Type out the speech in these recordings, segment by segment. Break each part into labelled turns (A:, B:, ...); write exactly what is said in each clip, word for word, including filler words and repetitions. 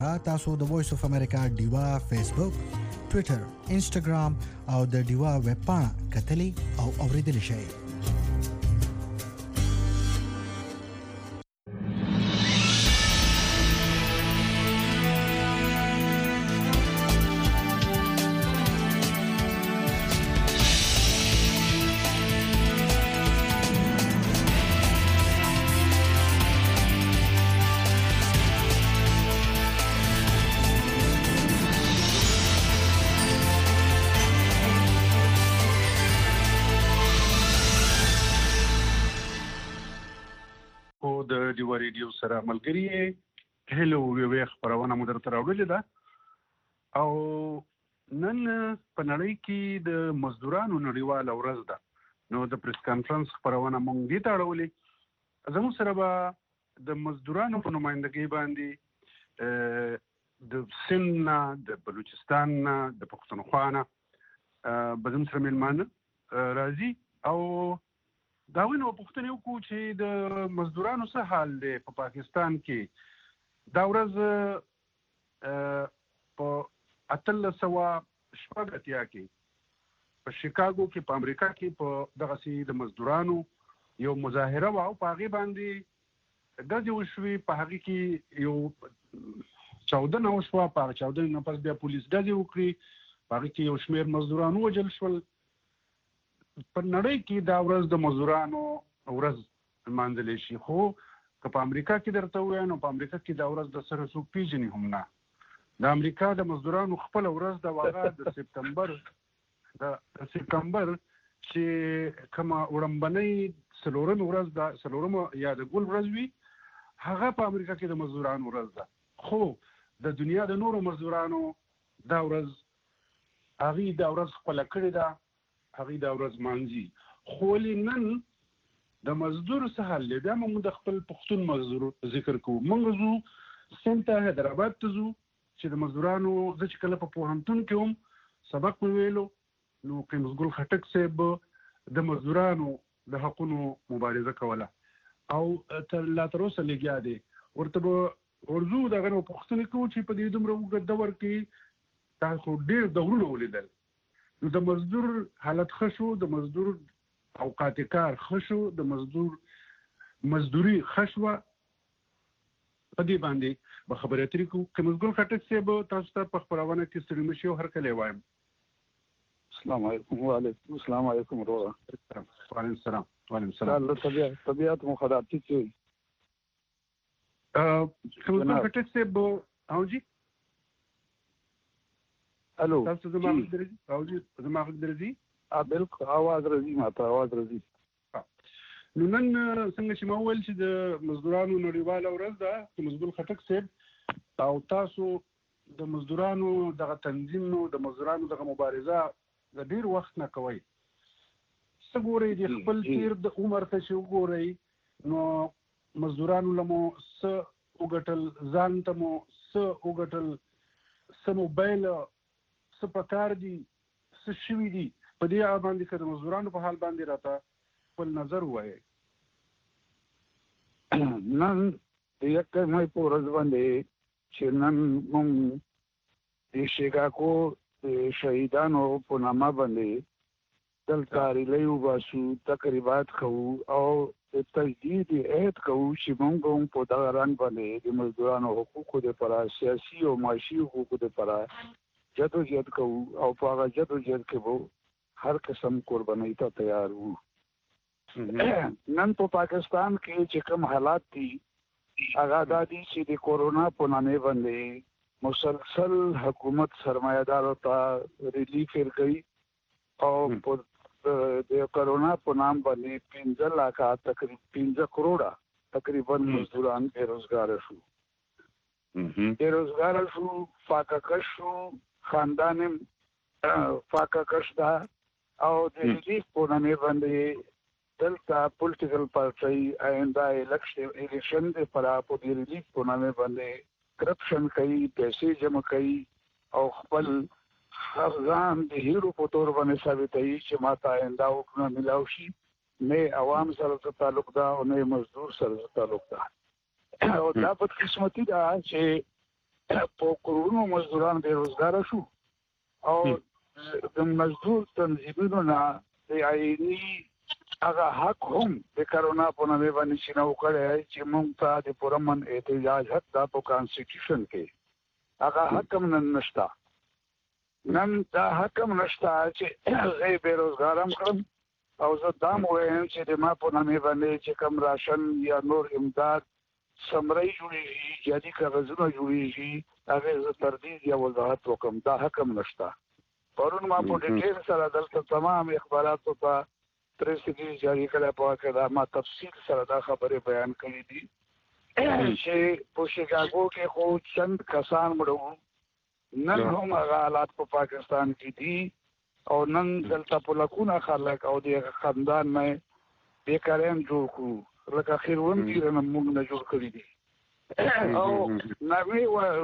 A: تاسو د وایس اف امریکا ډیوا فیسبوک، ټوئیټر، انسټاګرام او د ډیوا ویب پاڼه کتلی او اوریدلی شئ.
B: سره ملګری هلو وی خبرونه مو درته راوړلې ده او نن په نړۍ کې د مزدورانو نړیواله ورځ ده. نو د پریس کانفرنس خبرونه مونږ دې ته اړولې. زموږ سره به د مزدورانو په نمائندګۍ باندې د سند نه، د بلوچستان نه، د پښتونخوا نه به زموږ سره میلمانه راځي او دا وینو پوښتنه وکړو چې د مزدورانو څه حال دی په پاکستان کې. دا ورځ په اتلس سوه شپږ اتیا کې په شیکاګو کې په امریکا کې په دغسې د مزدورانو یو مظاهره وه او په هغې باندې ډزې وشوې. په هغې کې یو چاودنه وشوه، په هغه چاودنې نه پس بیا پولیس ډزې وکړي، په هغې کې یو شمېر مزدوران ووژل شول. په نړۍ کې دا ورځ د مزدورانو ورځ لمانځلی شي، خو که په امریکا کې درته ووایم نو په امریکا کې دا ورځ د سره څوک پیژني هم نه. د امریکا د مزدورانو خپله ورځ ده، هغه د سپتمبر د سپتمبر چې کومه وړاندنۍ څلورمه ورځ ده، څلورمه یا د ګل ورځ وي، هغه په امریکا کې د مزدورانو ورځ ده. خو د دنیا د نورو مزدورانو دا ورځ هغوی دا ورځ خپله کړې ده، هغوی دا ورځ مانځي. خو ولې نن د مزدور څه حال دی؟ بیا موږ د خپل پښتون مزدور ذکر کوو. موږ ځو سند ته، حیدرآباد ته ځو چې د مزدورانو زه چې کله په پوهنتون کې هم سبق مې ویلو نو قیمس ګل خټک صاحب د مزدورانو د حقونو مبارزه کوله او تر لا تر اوسه لګیا دی. ورته به ورځو دغه نه پوښتنې کوو چې په دې دومره اوږد دور کې تاسو ډېر دورونه ولیدل، نو د مزدور حالت ښه شو، د مزدور اوقات کار ښه شو، د مزدور مزدوري ښه شوه. په دې باندې به خبرې اترې کوو. قیمس ګل خټک صاحب تاسو ته په خپرونه کې ستړي مه شئ او هرکلی وایم.
C: السلام علیکم. وعلیکم السلام. علیکم وروره.
B: وعلیکم السلام. وعلیکم السلام.
C: طبیعت طبیعت مو خراب دي چې
B: قیمس ګل خټک صاحب او جی
C: الو
B: تاسو زما غږ درځي؟ او جی زما غږ درځي؟
C: ا بالکل आवाज راځي، ماته आवाज راځي.
B: نو نن څنګه چې ما وویل چې د مزدورانو نړیواله ورځ ده، قیمس ګل خټک صاحب او تاسو د مزدورانو دغه تنظیم نو د مزدورانو دغه مبارزه د ډېر وخت نه کوئ. څه ګورئ د خپل تیر د عمر ته چې وګورئ نو مزدورانو له مو څه وګټل، ځان ته مو څه وګټل، څه موبایل څه پکار دي، څه شوي دي، په دې باندې که د مزدورانو په حال باندې راته خپل نظر ووایئ.
C: نن د یکه مې په ورځ باندې چې نن موږ د شیکاګو د شهیدانو په نامه باندې دلته ریلی وباسو، تقریبات کوو او د تجدید عهد کوو چې موږ هم په دغه رنګ باندې د مزدورانو حقوقو دپاره، سیاسي او معاشي حقوقو دپاره جدوجہد کوو او په هغه جدوجہد کې به هر قسم قربانۍ ته تیار وو. نن په پاکستان کې چې کوم حالات دي هغه دا دي چې د کورونا په نامې باندې مسلسل حکومت سرمایه‌دارو ته ریلیف ورکوي او د کورونا په نام باندې پنځه لاکه تقریبا پنځه کروڑه تقریبا مزدوران بیروزګار شو. بیروزګار شو، فاقه کش شو، خاندان فاقه کش ده او د ریلیف په نامې باندې دلته پولیټیکل پارټۍ آینده الیکشن دپاره په دې ریلیف په نامې باندې کرپشن کوي، پیسې جمع کوي او خپل هر ځان د هیرو په تور باندې ثابتوي چې ماته آینده حقونه میلاو شي. نه عوام سره تعلق ده او نه مزدور سره تعلق ده. او دا بدقسمتي ده چې په کورونو مزدوران بیروزګار شو او د مزدور تنظیمونو نه د عیني هغه حق هم د کرونا په نامه باندې چې نو کړی چې موږ ته د پرمن احتجاج حق د په کانسټیټیوشن کې هغه حق هم نن نشته نن دا حق هم نشته چې زه بیروزګارم کړم او زه دا وایم چې د ما په نامه باندې چې کوم راشن یا نور امداد سمري جوړیږي جدي کاغذونه جوړیږي هغه زه تردید یا وضاحت وکم دا حق هم نشته پرون ما په ډیټیل سره دلته تمام اخبارات په پریسګي جاری کړه په کدا ما تفصیل سره دا خبره بیان کړې دي چې په شیکاګو کې خو چند کسان مړو نن هم هغه حالات په پاکستان کې دي او نن دلته په لکونه خلک او د خاندان مې بیکارین جوړ کړو لکه خیرون دي نن موږ نه جوړ کړی دي او نوې و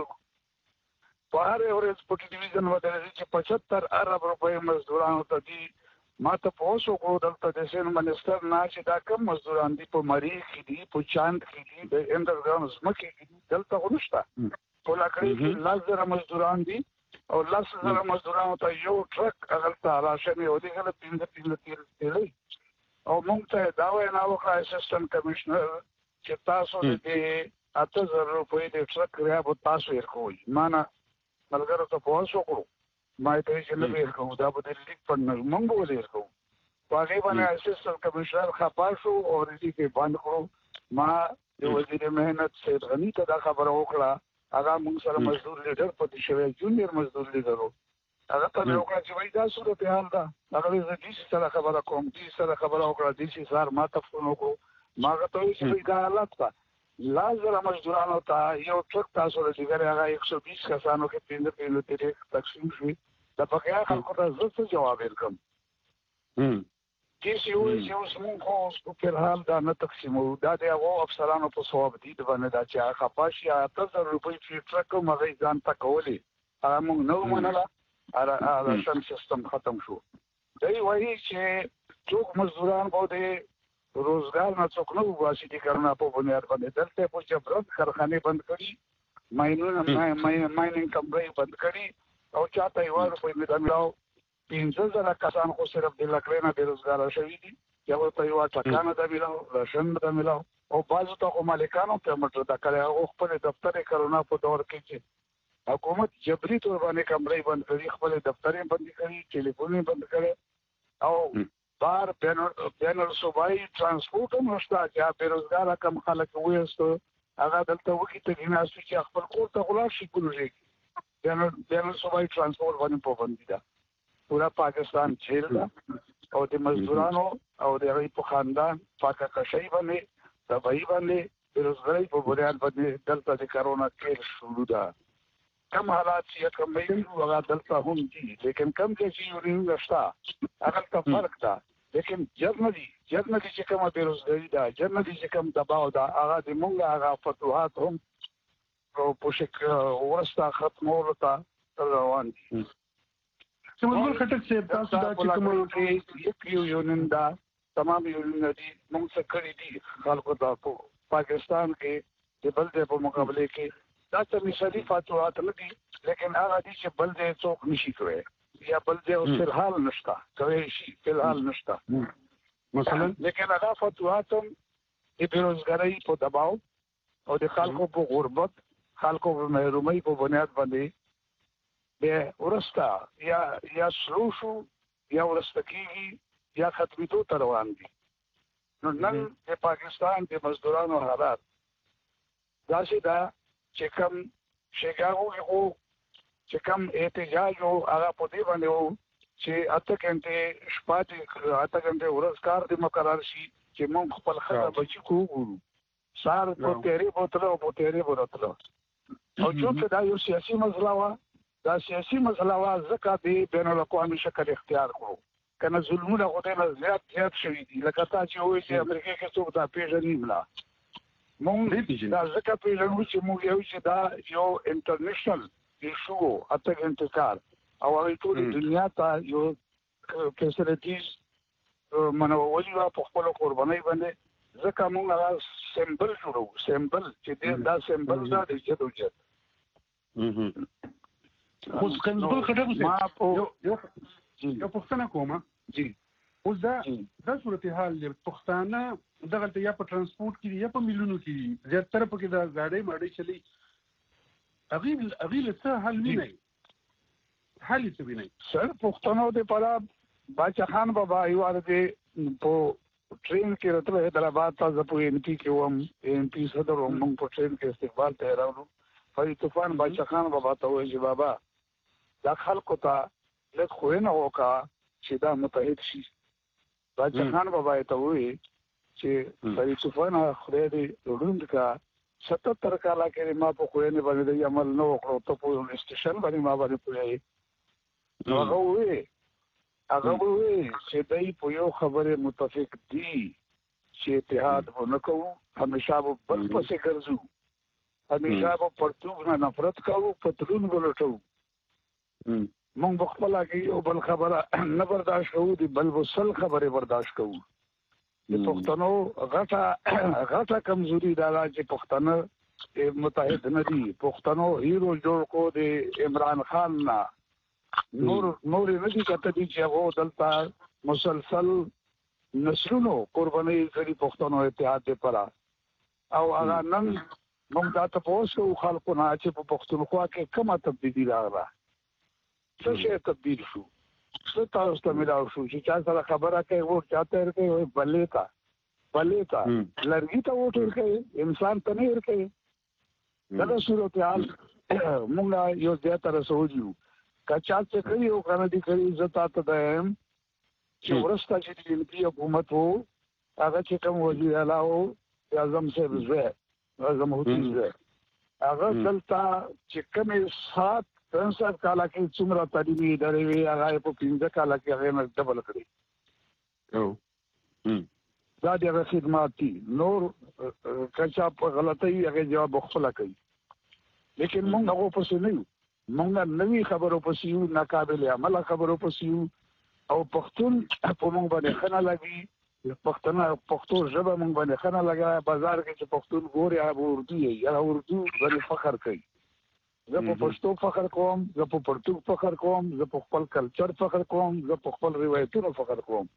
C: په هر ورځ په ټلویزیون باندې چې پچهتر ارب روپۍ مزدورانو ته دي ما ته پوسو کو دلته د سین منسٹر نه چې دا کم مزدوران دي په مری کې دي په چاند کې دي د انډرګراوند زمکه کې دي دلته ونشته په لکړی کې لازم مزدوران دي او لازم مزدورانو ته یو ټرک اغلطه راشه یو دي غل پینځه پینځه تیر تیر او موږ ته دا وینا وکړه اسسټنټ کمشنر چې تاسو دې اته زره روپۍ د ټرک ریا په تاسو یې کوی معنا ملګرو ته پوسو کو ما ته چې نه ویل کوم دا په دې لیک په موږ ولیکو کوم هغه باندې اسسټنټ کمشنر خپاشو او دې کې باندې کړو ما د وزیر مهنت سید غنی ته دا خبره وکړه هغه موږ سره مزدور لیډر پاتې شوی جونیئر مزدور لیډر هغه ته وکړه چې وای دا صورت حال ده هغه دې سره خبره کوم دې سره خبره وکړه دې سره ما ته فون وکړو ما ته چې دا حالت ده لازم مزدورانو ته یو ټرک تاسو له دې هغه یک سو بیس کسانو کې پینځه پینځه تیرې تقسیم شوی دا پکې خلکو ته زه جواب ورکم هم چې سی وې چې اوس موږ خو په حال دا نه تقسیمو دا د هغو افسرانو په ثواب دي د باندې دا چې هغه خپاشي اته زره روپۍ چې ټرک مغه ځان ته کولی هغه موږ نو منله هغه شم سیستم ختم شو دی وایي چې څوک مزدوران به د روزګار نه څوک نه وباسي د کرونا په بنیاد باندې دلته په جبرت کارخانه بند کړي ماینونه ماینینګ کمپنۍ بند کړي او چاته یو روپۍ مې دملاو پنځه زره کسان خو صرف د لکړې نه بیروزګار شوي دي یو ته یو ټکانه دملاو راشن دملاو او بعضو ته خو مالکانو پیمنټ دا کړی هغه خپل دفتر کرونا په دور کې چې حکومت جبري تور باندې کمرې بند کړي خپل دفترې بند کړي ټلیفون بند کړي او بار بینر صوبایي ترانسپورت هم نشته چې بیروزګار کم خلک وایستو هغه دلته وکړي ته ګیناسو چې خپل کور ته غلا شي پروژې بینر بینر صوبایي ترانسپورت باندې پابندي ده پورا پاکستان جیل ده او د مزدورانو او د هغوی په خاندان پاکه کشۍ باندې تباهي باندې بیروزګارۍ په بنیاد باندې دلته د کرونا کیل شروع ده کم حالات چې کم ویلو هغه دلته هم دي لیکن کم چې یورینګ شته هغه ته فرق ده لیکن جرنالي جرنالي چې کومه بیروزګاري ده جرنالي چې کوم دباو ده هغه د مونږ هغه فتوحات هم او په شکل ورسته ختمولو ته روان دي
B: چې مزدور خټک چې تاسو دا چې کوم
C: کې یک یو یونین دا تمام یونین دي موږ څه کړی دي خلکو ته په پاکستان کې د بلدې په مقابله کې دا څه مثالي فتوحات نه دي لیکن هغه دي چې بلدې څوک نشي کوي یا بلدې اوس فلحال نشته کوي شي فلحال نشته
B: مثلا
C: لیکن هغه فتوحات هم د بیروزګارۍ په دباو او د خلکو په غربت خلکو په محرومۍ په بنیاد باندې به ورسته یا یا شروع شو یا ورسته کېږي یا ختمېدو ته روان دي نو نن د پاکستان د مزدورانو حالات داسې ده چې کوم شیکاګو کې چې کوم احتجاج او هغه په دې باندې وو چې اته غنټې شپه دې اته غنټې ورځ کار دې مقرر شي چې موږ خپل خبره بچی کوو سار په تیری بوتل او په تیری بوتل او چې دا یو سیاسي مسله وا دا سیاسي مسله وا ځکه دې بین الاقوامي شکل اختیار کړو کنه ظلمونه غوډه زیات زیات شوي دي لکه تا چې وایي چې امریکا کې څوک دا پیژنې ملا مونږ دا ځکه پیژنو چې موږ یو چې دا یو انټرنیشنل ایشو اته غنټه کار او هغه ټول دنیا ته یو فیسیلیټیز منولي وا په خپل قربانۍ باندې ځکه موږ هغه سیمبل جوړو سیمبل چې دا سیمبل دا د جدوجہد
B: اوس کنځل خټه
C: ما په
B: یو یو یو پښتنه کومه
C: جی
B: اوس دا دا صورتحال دی پښتانه دغه ته یا په ترانسپورت کې یا په میلونو کې زیاتره پکې دا ګاډي ماډي چلی اغیل اغیل څه حل نه حل څه نه
C: سر پښتنو د پاره باچا خان بابا ایوار دې په ټرین کې راته حیدرآباد ته په ان پی کې وم ان پی صدر وم په ټرین کې استقبال ته راوړو فرید طوفان باچا خان بابا ته وایي چې بابا دا خلکو ته لږ خوینه وکا چې دا متحد شي باچا خان بابا ته وایي چې فرید طوفان خدای دې روند کا ستتر کاله کې ما په خوینه باندې عمل نه وکړو ته په سټیشن باندې ما باندې پوهیږي نو هغه وایي هغه وایي چې دای په یو خبره متفق دي چې اتحاد ونکوو همیشه به بل پسې ګرځو همیشه به پرتوګ نه نفرت کوو پتلون ولټو مونږ بخپله کې یو بل خبره نه برداشت کوو د بل وسل خبره برداشت کوو د پښتنو غټه غټه کمزوري دا چې پښتانه متحد نه دي پښتنو هیرو جوړ کو د عمران خان نه نور نور نه دي کته دي چې هغه دلته مسلسل نسلونو قرباني کړي پښتنو اتحاد لپاره او هغه نن موږ دا تاسو خلکو نه چې په پښتونخوا کې کومه تبدیلی راغله څه شی تبدیل شو څه تاسو ته ملاو شو چې چا سره خبره کوي او چاته ورکوي بلې تا بلې تا لرګي ته وټ ورکوي انسان ته نه ورکوي دا صورتحال موږ یو ځای ته رسوجو کچا څه کوي او کنه دي کوي عزت ته دایم چې ورسته چې د پی حکومت وو هغه چې کوم وزیر اعلی وو اعظم صاحب زوی اعظم هوتی زوی هغه دلته چې کومه سات پنځه کاله کې څومره تعلیمي ادارې وي هغه په پنځه کاله کې هغه نه ډبل کړی او دا د خدمات دي نور کچا په غلطي هغه جواب خپل کوي لیکن موږ هغه پسې نه یو موږ نوې خبرو پسې یو ناقابل عمل خبرو پسې یو او پښتون په موږ باندې خنه لګي پښتنه پښتو ژبه موږ باندې خنه لګا بازار کې چې پښتون ګوري هغه اردو یې یا اردو باندې فخر کوي زه په پښتو فخر کوم زه په پښتو فخر کوم زه په خپل کلچر فخر کوم زه په خپل روایتونو فخر کوم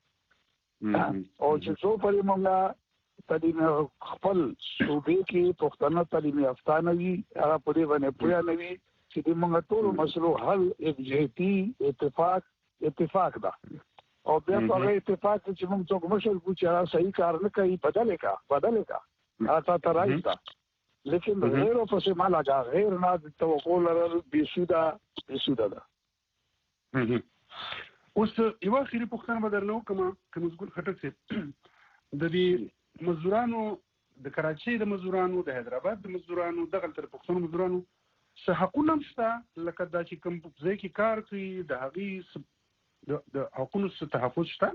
C: او چې څو پرې موږ تعلیم خپل صوبې کې پښتنه تعلیم یافتانه وي هغه په دې باندې پوهه نه وي چې د موږ ټول مسلو حل یکجهتي اتفاق اتفاق ده او بیا په هغه اتفاق چې موږ څوک مشر کو چې هغه صحیح کار نه کوي بدل کا بدل کا هغه ته راځي لیکن غیرو پسې ما لگا غیر نه توقع لرل بيسودا بيسودا ده
B: اوس یو اخیری پوښتنه بدرنو کوم کوم ګل خټک سي د دې مزدورانو د کراچۍ د مزدورانو د حیدرآباد د مزدورانو دغه تر پښتون مزدورانو څه حقونه شته لکه دا چې کوم ځای کې کار کوي د هغې د حقونو څه تحفظ شته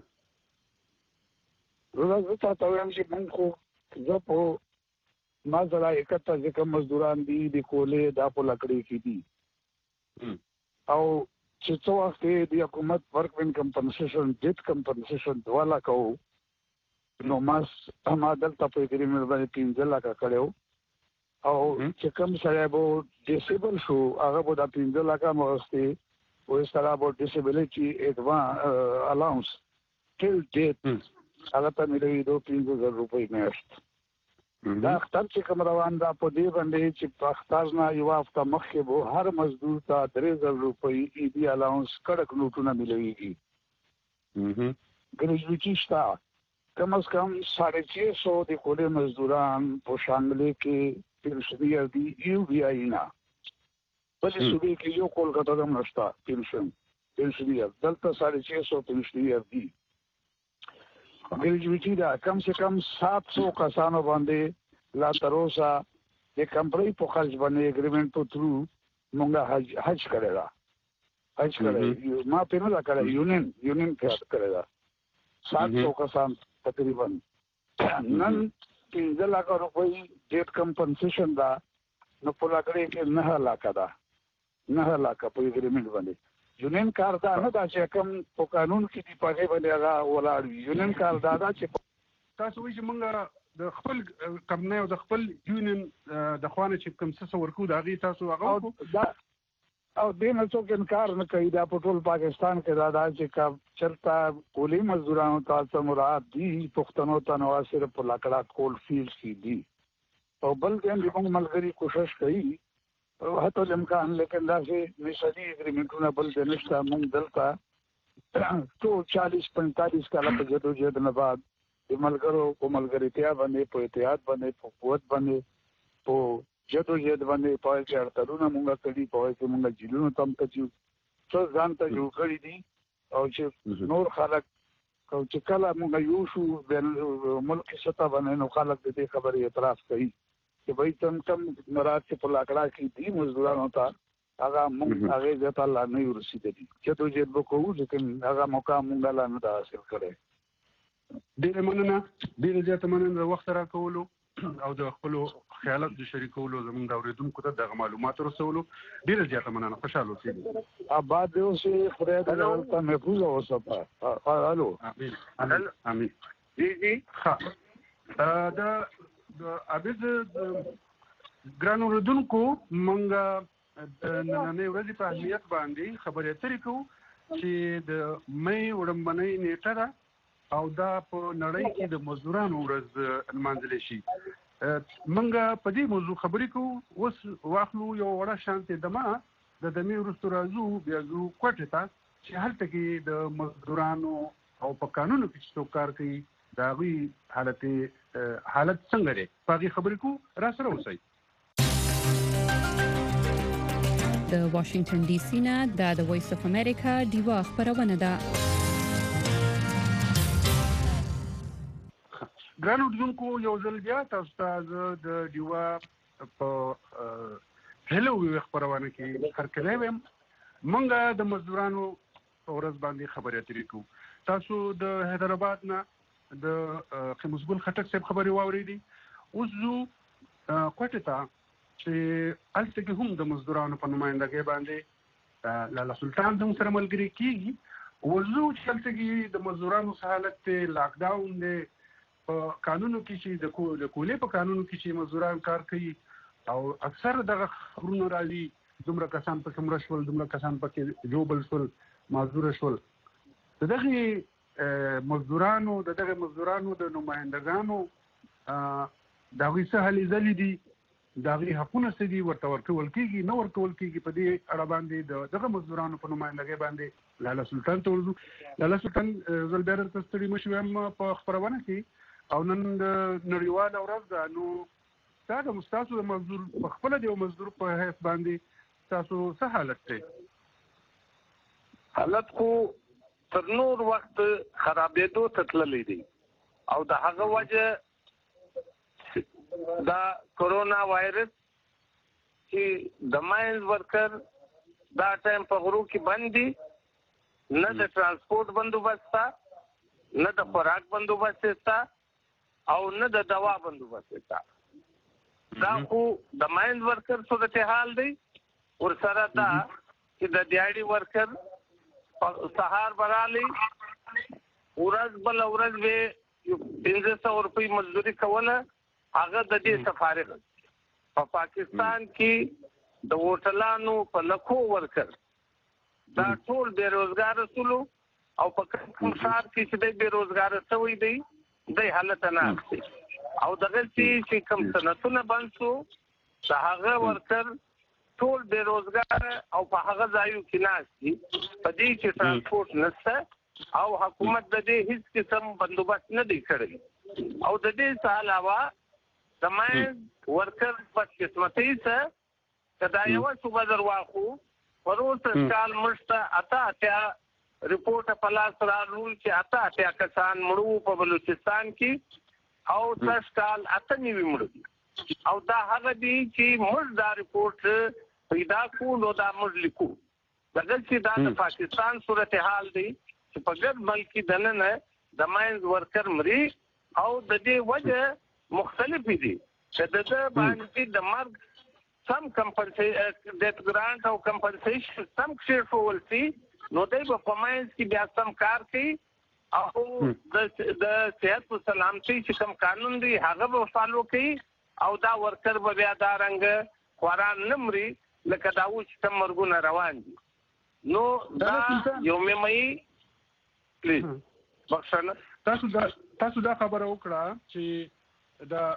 C: زه تاسو ته وایم چې موږ خو زه په ما زرا اکتا ځکه مزدوران دي د کولې دا په لکړې کې دي او چې څو وخت د حکومت ورک وین کمپنسیشن ډیټ کمپنسیشن دوالا کو نو ماس ما دلته په دې مې باندې پنځه لکه کړو او چې کوم سره به ډیسیبل شو هغه به د پنځه لکه مغستي او سره به ډیسیبلیټي اډوانس الاونس ټیل ډیټ هغه ته ملي دوه پنځه زره روپۍ میاشت دا اختر چې کوم روان دا په دې باندې چې په اختر نه یو هفته مخکې به هر مزدور ته درې زره روپۍ ایدي الاونس کړک نوټونه ملويږي ګریجویټي شته کم از کم ساڑھے چھ سو د کولې مزدوران په شاملې کې پنشنیر دي یو بي آی نه بلې صوبې کې یو کولکاتا هم نشته پنشن پنشنیر دلته ساڑھے چھ سو پنشنیر دي ګریجویټي دا کم سے کم سات سو کسانو باندې لا تروسا د کمپنۍ په خرج باندې اګریمنت په ترو مونږه حج حج کړی دا حج کړی ما په نه کړی یونین یونین په کړی دا سات سو کسان تقریبا نن پنځه لک روپۍ ډیټ کمپنسیشن دا نو په لګړې کې نه لاکه دا نه لاکه په اګریمنت باندې یونین کار دا نه دا چې کوم په قانون کې دی په باندې هغه ولاړ یونین کار دا دا چې
B: تاسو وایي چې موږ د خپل کمپنۍ او د خپل یونین د خوانه چې کوم څه ورکو د هغه تاسو هغه
C: دا او دین څوک انکار نه کوي دا په ټول پاکستان کې دا د چې کا چرتا کولی مزدورانو تاسو مراد دي پښتنو ته نو صرف په لاکړه کول فیلډ کې دي او بل کې موږ ملګری کوشش کوي او هته امکان لیکن دا چې نشدي اګریمنټونه بل د نشته موږ دلته ټول چالیس پینتالیس کاله په جدو جهد نه بعد د ملګرو په ملګرتیا باندې په اتحاد باندې په قوت باندې په جدو جهد باندې په کې اړتلونه مونږه کړي په کې مونږه جیلونو تم ته چې څو ځان ته جوړ کړی دي او چې نور خلک او چې کله مونږه یو شو د ملک سطح باندې نو خلک دې خبرې اعتراض کوي چې وایي تم کم مراد چې په لاکړه کې دي مزدورانو ته هغه مونږ هغه ځته الله نه ورسېدي جدو جهد وکړو چې هغه موقع مونږه لا نه حاصل کړي
B: ډېر مننه ډېر زیات مننه د وخت راکولو او د خپل خیالات د شریکولو زموږ د اوریدونکو ته د معلومات رسولو ډیر زیاته مننه خوشاله اوسئ
C: آباد دې اوسئ خدای دې ورته محفوظ اوسه الو
B: امين امين
D: جی جی
B: ها دا د ابد ګران اوریدونکو مونږه د نننې ورځې په اهمیت باندې خبرې اترې کوو چې د مې وړاندې نیټه ده او دا په نړۍ کې د مزدورانو ورځ نمانځل شي منګه په دې موضوع خبرې کوو اوس واخلو یو وړه شانتي دما د دمې ورستو راځو بیا زو کوټه ته چې هلته کې د مزدورانو او په قانونو کې څه کار کوي دا غي حالت حالت څنګه لري په دې خبرې کوو را سره اوسئ
E: د واشنگټن ډي سي نه د وایس اف امریکا دیوا خبرونه ده
B: ګران اوریدونکو یو ځل بیا تاسو ته د دیوا په هلو وی خبرونه کې هرکلی ویم مونږه د مزدورانو ورځ باندې خبرې اترې کوو تاسو د حیدرآباد نه د قیموس ګل خټک صاحب خبرې واورېدي اوس زو کوټه ته چې الته کې هم د مزدورانو په نمائندګۍ باندې لالا سلطان هم سره ملګری کیږي وزو چې الته کې د مزدورانو حالت لاک ډاون دی په قانونو کې چې د کولې په قانونو کې چې مزدوران کار کوي او اکثر دغه خبرونه راځي دومره کسان په کومره شول دومره کسان په جوبل شول مزدور شول دغه مزدورانو دغه مزدورانو د نمائندګانو دغه څه هلي ځلې دي دغه حقونه سدي ورته ورکول کیږي نو ورکول کیږي په دې اړه باندې دغه مزدورانو په نمائندګۍ باندې لالا سلطان ته ورزو لالا سلطان زلبیر تستړي مشو هم په خبرونه کې او نن د نړیوال ورځ ده نو دا د مستاسو د مزدور په خپل دی مزدور په حیث باندې تاسو څه حالت دی
D: حالت کو تر نور وخت خرابېدو تتللې دي او د هغه وجه دا کورونا وایرس چې د ماینز ورکر دا ټایم په غرو کې باندې نه د ترانسپورت بندوبست نه د خوراک بندوبست او نه د دوا بندوبست دا خو د ماینز ورکر صورت حال دی ور سره دا چې د دیاړي ورکر سهار برالی ورځ بل ورځ به پنځه سوه روپۍ مزدوري کوله هغه د دې سفارغ په پاکستان کې د هوټلانو په لکو ورکر دا ټول بیروزګار سولو او په کوم ښار کې چې د بیروزګار شوی دی د حالت نه او دغه چې کوم سنتونه بنسو دا هغه ورکر ټول بیروزګار او په هغه ځایو کې ناشتي په دې چې ترانسپورت نشته او حکومت د دې هیڅ قسم بندوبست نه دی کړی او د دې څخه علاوه د ماینز ورکر په قسمتۍ څخه کدا یو صوبه درواخو پروت کال مشته اتا اتیا رپورټ په لاس راغلو چې اتا اتیا کسان مړو په بلوچستان کې او تاسو کال اته نیوي مړو او دا هغه دي چې موږ دا رپورټ پیدا کو نو دا موږ لیکو دغه چې دا د پاکستان صورتحال دی چې په ګډ ملک دننه د ماینز ورکر مري او د دې وجه مختلف دي چې د باندې د مرګ سم کمپنسیشن د ګرانټ او کمپنسیشن سم شیر فولسي نو دای په ماینز کې بیا سم کار کوي او د صحت او سلامتي چې کوم قانون دی هغه به فالو کوي او دا ورکر به بیا دا رنګ خواران نمري لکه دا و چې کوم مرګونه روان دي. نو دا یو مې پلیز بخښنه
B: تاسو دا تاسو دا خبره وکړه چې دا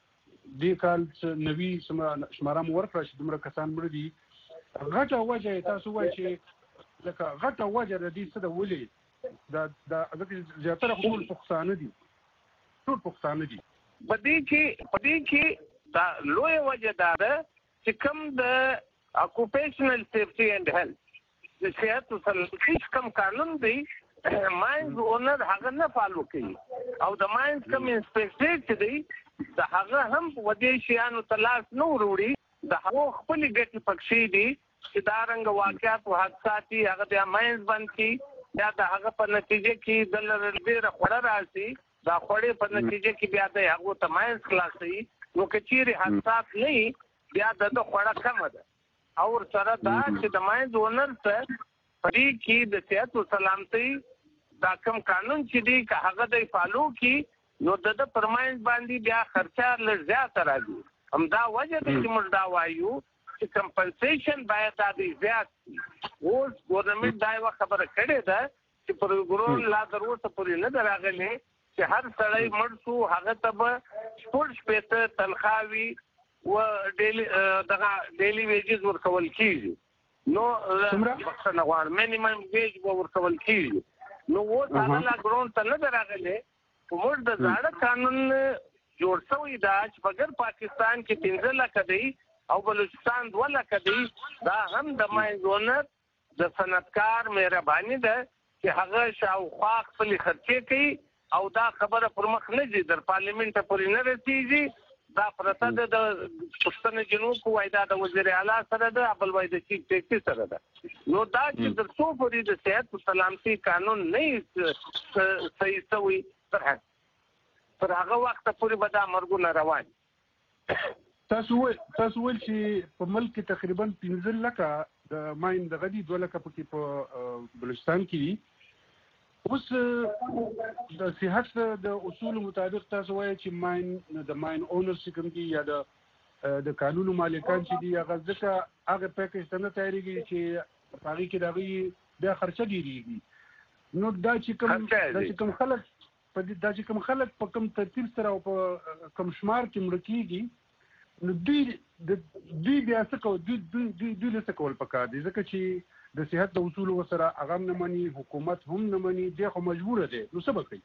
B: دې کال نوي شماره مو ورکړه چې دومره کسان مړه دي. غټه وجه تاسو وایي چې لکه غټه وجه د دې څه د ولې دا دا ځکه زیاتره ټول پښتانه دي ټول پښتانه دي
D: په دې کې په دې کې دا لوی وجه دا ده چې کوم د اکوپیشنل سیفټي اینڈ هیلث د صحت او سلامتي کوم قانون دی ماینز اونر هغه نه فالو کوي او د ماینز کوم انسپکټر دی د هغه هم په دې شیانو تلاش نه وروړي د هغه خپل ګټې پکې دي چې دا رنګ واقعات او حادثات هغه د ماینز باندې یا د هغه په نتیجه کې د لږه خوړه راځي دا خوړې په نتیجه کې بیا د هغه ته ماینز خلاصي نو کچيري حادثات نه بیا د خوړه کم ده او سره دا چې د ماینز اونر ته پدې کې د صحت او سلامتي دا کوم قانون چې دی که هغه د فالو کې نو د پرمایز باندې بیا خرچه لږ زیات راځي. هم دا وجه د چې موږ دا وایو چې کمپنسیشن باید د زیات اوس ګورنمنت دا یو خبره کړې ده چې پروګرام لا دروسه پورې نه راغلی چې هر سړی مړ شو هغه ته به شپږ شپېته تنخواوي و ډیلی دغه ډیلی ویجز ورکول کیږي. نو بخښنه غواړم مینیمم ویج به ورکول کیږي. نو اوس هغه لا ګراوند ته نه راغلی موږ د زاړه قانون جوړ شوی دا چې بغیر پاکستان کې پنځه لکه دی او بلوچستان دوه لکه دی دا هم د ماینز اونر د صنعتکار مهرباني ده چې هغه شاوخوا خپل خرچې کوي او دا خبره پر مخ نه ځي در پارلیمنت پورې نه رسیږي. دا پرته د پښتون جنوب کوی دا د وزیر اعلی سره ده بل وای د چیف سیکرټری سره ده. نو دا چې د څو پورې د صحت او سلامتي قانون نه صحیح شوی تر تر هغه وخت پورې به دا مرګونه روان.
B: تاسو تاسو ول چې په ملک کې تقریبا پنځه لکه د ماین د غدي دوه لکه پکې په بلوچستان کې اوس د صحت د اصول مطابق تاسو وایي چې ماین د ماین اونرز کوم دي یا د د قانونو مالکان چې دي هغه ځکه هغه پیکیج ته نه تیاریږي چې هغه کې دغه بیا خرچه ډیریږي. نو دا چې کوم دا چې کوم خلک په دا چې کوم خلک په کوم ترتیب سره او په کوم شمار کې مړ کیږي نو دوی د دوی بیا څه کوي دوی دوی دوی له څه کول پکار دي ځکه چې د صحت د اصول سره هغه نه مني حکومت هم نه مني دی خو مجبور دي نو څه وکړي.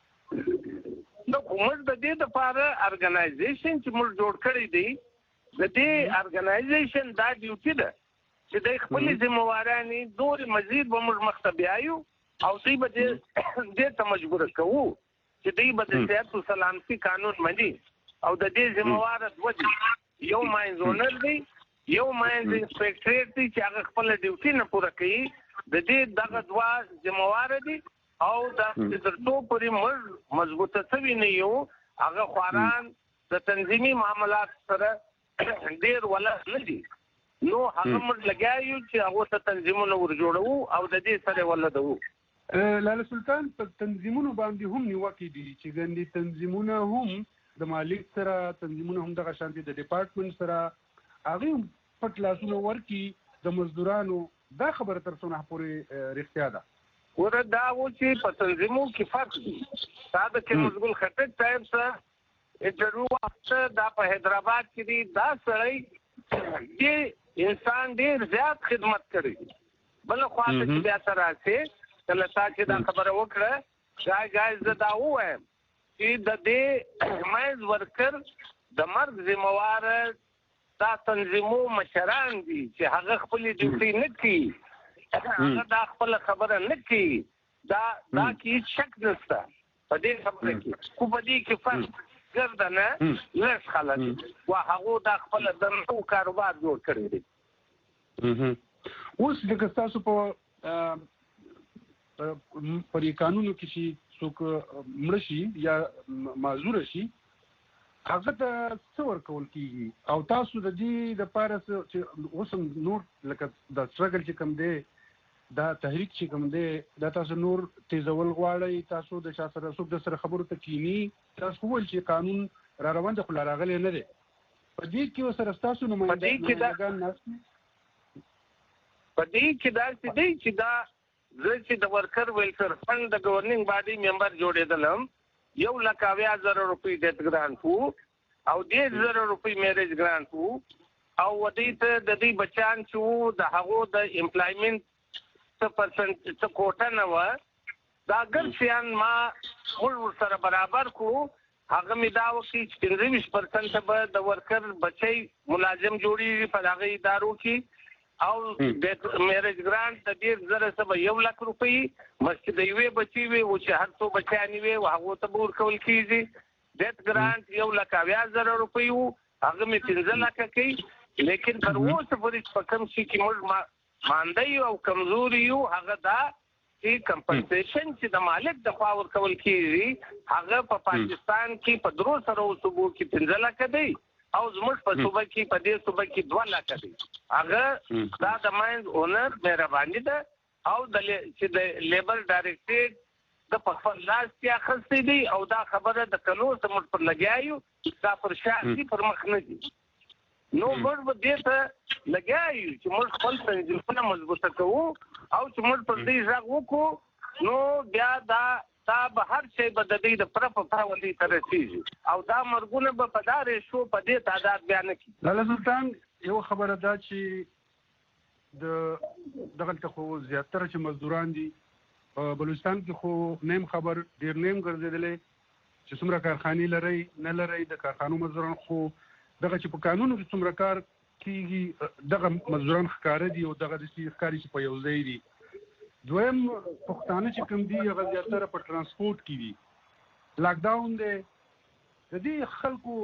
D: نو کومه د دې لپاره ارګنایزیشن چې موږ جوړ کړی دی د دې ارګنایزیشن دا ډیوټي ده چې د خپل ذمہوارانی دور مزید به موږ مختبیایو او دوی به دې ته مجبور کوو چې دوی به د صحت او سلامتي قانون مني او د دې ذمہوار دوی یو ماینز اونر دی یو ماینز انسپکټر دی چې هغه خپل ډیوټي نه پوره کوي د دې دغه دوا ذمہوار دي او د ترڅو پورې موږ مضبوطه شوي نه یو هغه خواران د تنظیمي معاملات سره ډیر ولا نه دي نو هغه موږ لګایو چې هغه ته تنظیمونه ور جوړو او د دې سره ولدو.
B: لاله سلطان په تنظیمونو باندې هم نیوکې دي چې ګندي تنظیمونه هم د مالک سره تنظیمونه هم دغه شانتي د ډپارټمنټ سره هغه پټ لاسونه ورکی د مزدورانو دا خبره تر څونه پورې رښتیا ده.
D: ور دا و چې په تنظیمو کې فرق دي. دا د کې مزګل خټک صاحب سره انټرویو وخت دا په حیدرآباد کې دی دا سړی دې انسان ډیر زیات خدمت کړی بل خو ته بیا سره راځي کله چې دا خبره وکړه ځای ځای زه دا وایم چې د دې مایز ورکر د مرګ ذمہوار دا تنظیمو مشران دي چې هغه خپل ډیوټي نه کوي هغه دا خپل خبره نه کوي دا دا کې شک نشته په دې خبره کې خو په دې کې فرق ګرځنه لږ خلک وا هغه دا خپل د نو کاروبار جوړ کړی دی.
B: اوس د تاسو په پرې قانونو کې چې څوک مړ شي یا معذور شي هغه ته څه ورکول کیږي او تاسو د دې لپاره چې اوس نور لکه د سټرګل چې کوم دی دا تحریک چې کوم دی دا تاسو نور تیزول غواړئ تاسو د چا سره څوک د سره خبرو ته کینی تاسو وویل چې قانون را روان دی خو لا راغلی نه دی په دې کې ورسره ستاسو نمایندګان ناست دي
D: په دې کې دا چې دی چې دا زه چې د ورکر ویلفیر فنډ د گورنینګ باډي ممبر جوړېدلم یو لک اویا زره روپۍ ډیت ګرانټ وو او ډېر زره روپۍ میریج ګرانټ وو او ودې ته د دې بچیان چې وو د هغو د امپلایمنټ څه پرسنټ څه کوټه نه وه دا ګر شیان ما موږ ورسره برابر کړو هغه مې دا وکړي چې پنځه ویشت پرسنټه به د ورکر بچی ملازم جوړېږي په هغه ادارو کې او د میریج ګرانټ د ډېر زره څه به یو لک روپۍ مخکې د یوې بچي وي او چې هر څو بچیانې وي هغو ته به ورکول کېږي ډیت ګرانټ یو لک اویا زره روپۍ وو هغه مې پنځه لکه کوي لیکن تر اوسه پورې په کوم شي کې موږ مانده یو او کمزوري یو هغه دا چې کمپنسیشن چې د مالک د خوا ورکول کېږي هغه په پاکستان کې په درو سرو صوبو کې پنځه لکه دی او زموږ په صوبه کې په دې صوبه کې دوه لکه دی هغه دا د ماینز اونر مهرباني ده او د چې د لیبر ډایرکټریټ د په خپل لاس کې اخیستی دی او دا خبره د کلو زموږ پر لګیایو دا پر شاخي پر مخ نه دي نو موږ به دې ته لګیایو چې موږ خپل تنظیمونه مضبوطه کوو او چې موږ پر دې غږ وکړو نو بیا دا دا به هر شی به د دې د پر په پاولي ته رسیږي او دا مرګونه به په دارې شو په دې تعداد بیان کړي
B: لاله سلطان یو خبره ده چې د دغه خو زیاتره چې مزدوران دي په بلوچستان کې خو نیم خبر ډیر نیم ګرځیدلې چې څومره کارخانې لري نه لري د کارخانو مزدوران خو دغه چې په قانونو کې څومره کار کیږي دغه مزدوران ښکار دي او دغه د ښکاری چې په یو ځای دي دویم پښتانه چې کوم دي هغه زیاتره په ترانسپورت کې دي لاک ډاون دی د دې خلکو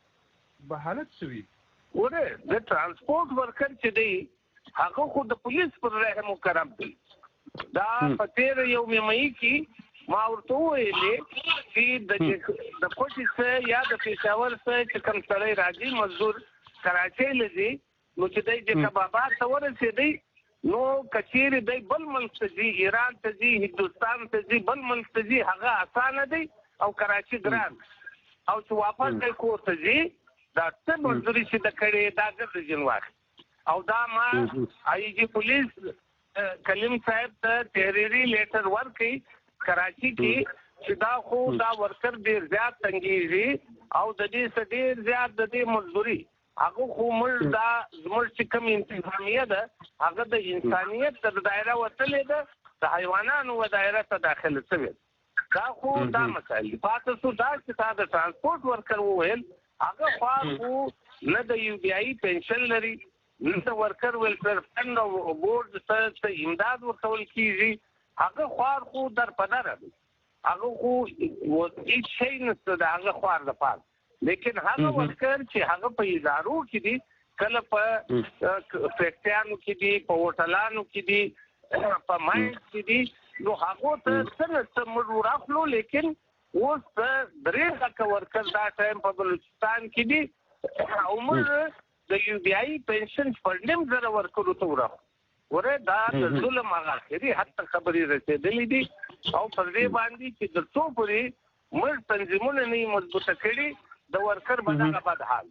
B: به حالت سوي
D: وره د ترانسپورت ورکر چې دی هغه خو د پولیس پر رحم و کرم دی دا په تیر یو میمایي کې ما ورته ویلې چې د د کوټي څخه یا د پېښور څخه چې کوم سړی راځي مزدور کراچۍ لږي نو چې دی چې کبابا ته ورسېدی نو کچېرې دی بل ملک ته ځي ایران ته ځي هندوستان ته ځي بل ملک ته ځي هغه اسانه دی او کراچي ګران او چې واپس دی کور ته ځي دا څه مزدوري چې د کړې دا ګرځي جنواخ او دا ما آی جی پولیس کلیم صاحب ته تحریری لیټر ورکړي کراچي کې چې دا خو دا ورکر ډیر زیات تنګیږي او د دې څخه ډیر زیات د دې مزدوري هغه خو موږ دا زموږ چې کوم انتظامیه ده هغه د انسانیت تر دایره وتلې ده د حیوانانو و دایره ته داخله شوې دا خو دا مسایل پاتې شو دا چې تا د ترانسپورت ورکر وویل هغه خو خو نه د یو بی آی پنشن لري نه د ورکر ویلفیر فنډ او بورډ ته امداد ورکول کیږي هغه خو خو در په دره دی هغه خو هیڅ شی نشته د هغه خوار د پاره لیکن هغه ورکر چې هغه په ادارو کې دي کله په فیکټریانو کې دي په هوټلانو کې دي په ماینز کې دي نو هغه ته څه موږ راخلو لیکن اوس درې لکه ورکر دا ټایم په بلوچستان کې دي او موږ د یو بی آی پنشن په نیم زره ورکرو ته ورغلو وره دا د ظلم هغه اخري حتی خبرې رسېدلې دي او پر دې باندې چې د څو پورې موږ تنظیمونه نه مضبوطه کړي د ورکر بدغه بد حال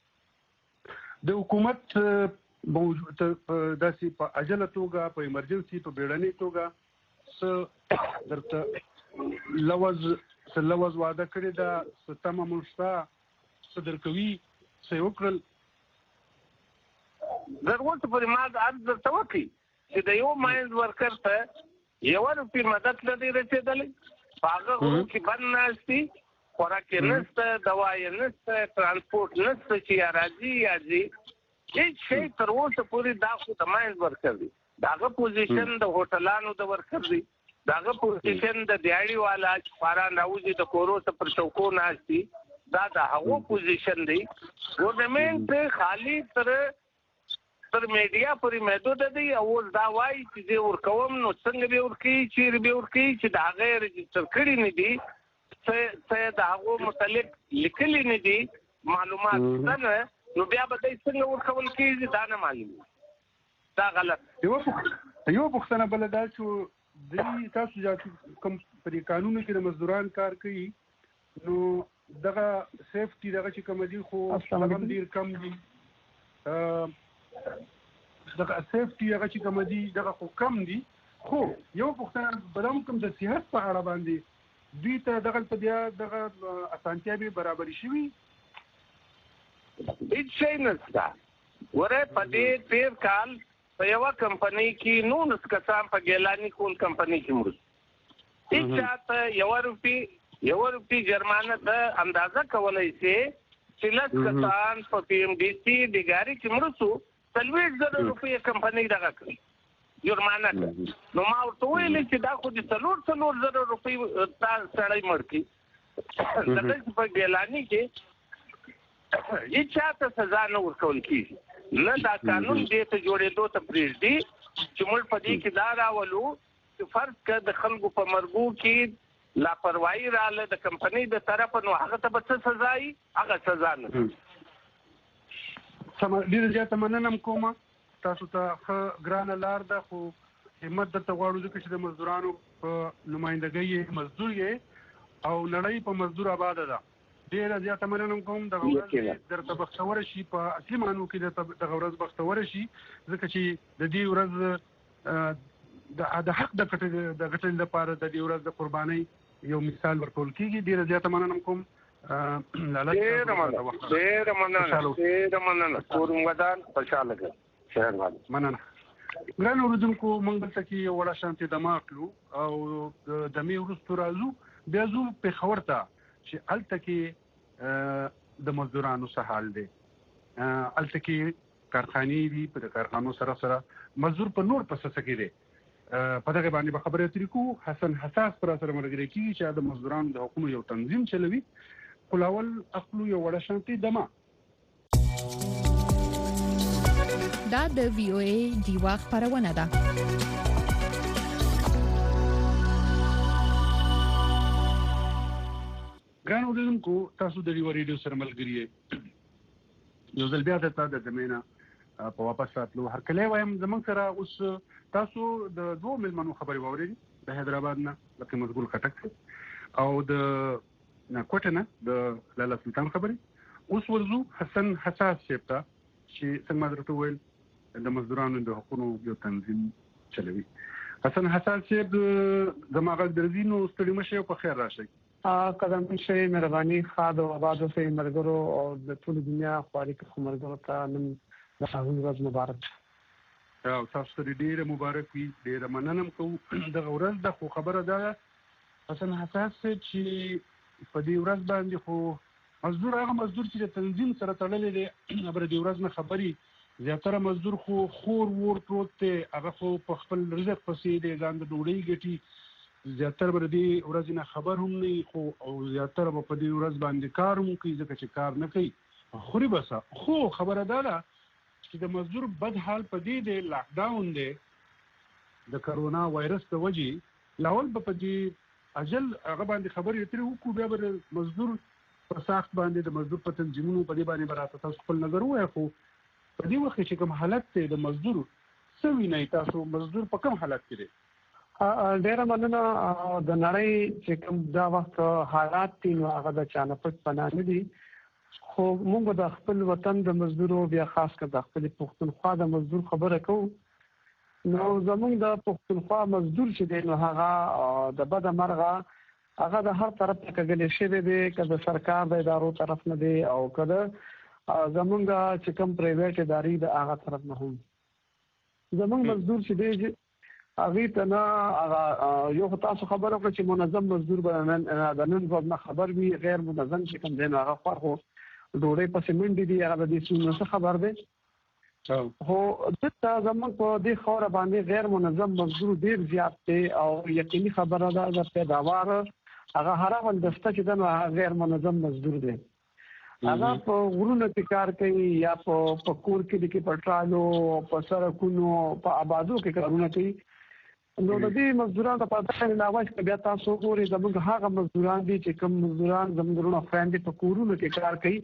B: د حکومت موجود داسې په عجله توګه په ایمرجنسي په بیړنۍ توګه څه درته لوز څه لوز وعده کړې ده څه تمه مشته څه درکوي څه وکړل
D: ضرورت پورې ما عرض درته وکړي چې د یو ماینز ورکر ته یو روپۍ مدد نه دی رسېدلی په هغه غرو کې بند ناست دي خوراک نشته دوا یې نشته ترانسپورت نشته چې یا راځي یا ځي هیڅ شی تر اوسه پورې دا خو د ماینز ورکر دی د هغه پوزیشن د هوټلانو د ورکر دی د هغه پوزیشن د دیاړي والا چې باران راوځي د کورو ته پر چوکو ناست دي دا د هغو پوزیشن دی ګورنمنټ خالي تر تر میډیا پورې محدود دی او دا وایي چې زه ورکوم نو څنګه به ورکوي چیرې به ورکوي چې د هغې رجسټر کړي نه دي څه د هغو متعلق لیکلي نه دي معلومات شته نه نو بیا به دی څنګه ورکول کېږي دا نه معلومېږي دا غلط
B: یو پوښتنه بل دا چې د تاسو کوم په قانونو کې د مزدوران کار کوي نو دغه سیفټي دغه چې کوم دي خو هغه ډیر کم دي دغه سیفټي هغه چې کوم دي دغه خو کم دي خو یو پوښتنه بلم کوم د صحت په اړه باندې دوی ته دغه په بیا دغه اسانتیا به برابر شي
D: هیڅ شي نشته ورې په دې تیر کال په یو کمپنی کې نو نس کسان په ګیلانی کول کمپنی کې مرسته هیڅ چاته یو روپی یو روپی جرمانه د اندازه کولای شي چې لږ کسان په پی ایم ډي سي د ګاډي کې مرسته څلوېښت زره روپۍ کمپنی دغه کړ جرمانه نو ما ورته ویل چې دا خو د څلور څلور زره روپۍ تاسو سړی مړ کی دغه په ګیلانی کې هیڅ چاته سزا نه ورکول کیږي نه دا قانون دې ته جوړېدو ته پرېږدي چې موږ په دې کې دا راولو چې فرض کړه د خلکو په مرګو کې لاپروايي رااله د کمپنۍ د طرفه نو هغه ته به څه سزا وي هغه سزا نه
B: سم ډېره زیاته مننه کوم تاسو ته ښه ګرانه لار ده خو همت درته غواړو ځکه چې د مزدورانو په نمایندګۍ مزدور یې او نړۍ په مزدور آباده ده ډېره زیاته مننه کوم دغه ورځ درته بختوره شي په اصلي معنو کې دغه ورځ بختوره شي ځکه چې د دې ورځ د حق د ګټلو لپاره د دې ورځ د قربانۍ یو مثال ورکول کېږي ډېره زیاته مننه کوم
D: ډېره مننه ډېره مننه ډېره مننه کور ودان خوشاله کړ
B: مننه ګران اوریدونکو موږ دلته کې یو وړه شانتي دمه کړو او د دمې وروسته راځو بیا ځو پېښور ته چې هلته کې د مزدورانو څه حال دی هلته کې کارخانې دي په کارخانو سره سره مزدور په نور پس څه کې دی په دغه باندې به خبرې اترې کوو حسن حساس پر سره ملګری کېږي چې د مزدورانو د حقوقو یو تنظیم چلوي خلاول اخلو یو وړه شانتي دمه
E: دا د وی او ای دیوا خبرونه ده
B: ګران اوریدونکو تاسو د ریو ریډیو سره ملګری یې یو ځل بیا ته د زمينه په واپس راتلو هر کله وایم زمونږ سره اوس تاسو د دوه ملمنو خبرې واورئ د حیدرآباد نه لکه مزګل خټک او د کوټه نه د لاله سلطان خبرې اوس ورزو حسن حساس شپتا چې څنګه درته ویل د مزدورانو د حقوقو یو تنظیم چلوي حسن حساس شپ دماغ درزینو ستړي مشه په خیر راشي
F: قدم شي مهرباني خاد او آباد اوسې مرګرو او د ټول دنیا خواري کې مرګرو ته نن د هغه ورځ مبارک
B: او تاسو ته ډیره مبارک وي ډیره مننه کوم د ورځ د خو خبره ده حسن حساس چې په دې ورځ باندې خو مزدور هغه مزدور چې د تنظیم سره تړلې دي خبره دې ورځ نه خبري زیاتره مزدور خو خور ور پروت ته هغه خو په خپل رزق پسې دي ځان د ډوډۍ ګټي زیاتره بر دې ورځ نه خبر هم نه خو او زیاتره په دې ورځ باندې کار هم کوي ځکه چې کار نه کوي خوري بس خو خبره ده چې د مزدور بد حال په دې دی لاک ډاون دی د کرونا وایرس په وجې لاول په دې اجل هغه باندې خبرې اترې وکړو بیا به مزدور په ساخت باندې د مزدور په تنظیمونو په دې باندې براته تاسو خپل نظر وایي خو په دې وخت چې کوم حالت دی د مزدور سوي نه تاسو مزدور په کوم حالت کې دی
F: ډېر مننه د نړۍ چې کوم دا وخت حالات دي نو هغه د چانه پټ پناه نه دي خو موږ د خپل وطن د مزدورو بیا خاص کر د خپل پښتونخوا د مزدور خبره کوو نو زموږ د پښتونخوا مزدور چې دی نو هغه د بد مرغه هغه د هر طرف ته کېدل شي دی که د سرکار د ادارو طرف نه دی او کله زموږ چې کوم پرایویټ ادارې د هغه طرف نه هم زموږ مزدور چې دی هغه ته نه یو تاسو خبره کړئ چې منظم مزدور به نن د نن ورځ خبر وي غیر منظم چې کوم دی هغه خو ډوړې پسې منډي دي هغه د دې څه خبر دی هو دته زموږ په دې خوره باندې غیر منظم مزدور ډیر زیات دی او یقیني خبره ده د پیداوار هغه هر ول دسته چې د غیر منظم مزدور دی هغه په غرونو کې کار کوي یا په کور کې د کې پټرالو په سرکونو په آبادو کې کارونه کوي نو د دې مزدورانو په اړه علاوه چې بیا تاسو ګورئ زموږ هغه مزدوران دي چې کوم مزدوران زموږ خويندې په کورونو کې کار کوي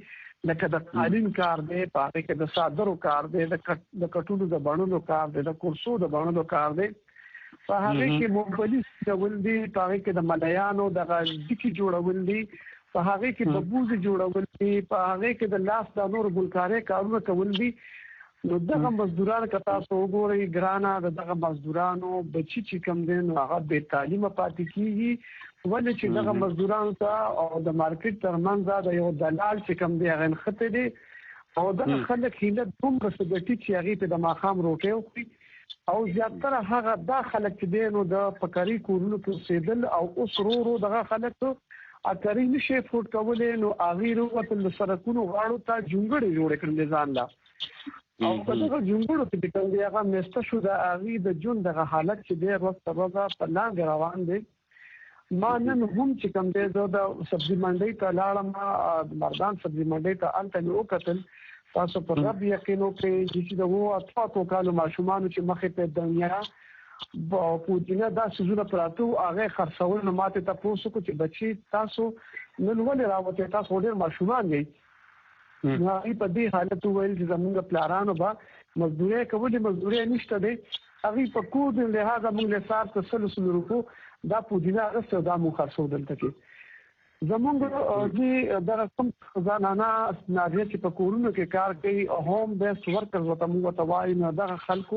F: لکه د قالین کار دی، په هغې کې د صادرو کار دی، د کټونو د بڼلو کار دی، د کرسو د بڼلو کار دی، په هغې کې ممبلي جوړول دي، په هغې کې د ملیانو دغه ډکي جوړول دي، په هغې کې د بوزي جوړول دي، په هغې کې د لاس د نورو ګلکارۍ کارونه کول دي. نو دغه مزدوران که تاسو وګورئ ګرانه، د دغه مزدورانو بچي چې کوم دی نو هغه بې تعلیمه پاتې کېږي، ولې چې دغه مزدورانو ته او د مارکیټ ترمنځ د یو دلال چې کوم دی هغه نښتې دی، او دغه خلک هیله دومره څه ګټي چې هغې ته د ماښام روټۍ وخوري، او زیاتره هغه دا خلک چې دی نو د فقري کورونو کې اوسېدل او اوس ورو ورو دغه خلک اکري نشي افورډ کولی، نو هغې راووتل د سړکونو غاړو ته جونګړې جوړې کړلې ځان له، او که دغه جونګړو کې چې کوم دی هغه میسته شو، د هغې د ژوند دغه حالت چې دی ورځ تر ورځه په لاندې روان دی. ما نن هم چې کوم دی زه د سبزي منډۍ ته لاړم، د مردان سبزي منډۍ ته، هلته مې وکتل، تاسو په رب یقین وکړئ چې د اوو اتو اتو کالو ماشومانو چې مخې ته دنیا پودینه دا څیزونه پراته وو، هغې خرڅول. نو ما ته تپوس وکړو چې بچي تاسو نن ولې راوتئ، تاسو ډېر ماشومان یئ. نو هغې په دې حالت وویل چې زموږ پلارانو به مزدورۍ کولې، مزدورۍ نشته دی، هغې په کور د لحاظه موږ له سار ته سلو سلو روپو دا پودینه اخیستې او دا موږ خرڅو دلته کې. زموږ دې دغه کوم زنانه نارینه چې په کورونو کې کار کوي، هوم بیسډ ورکرز ورته موږ ورته وایو، نو دغه خلکو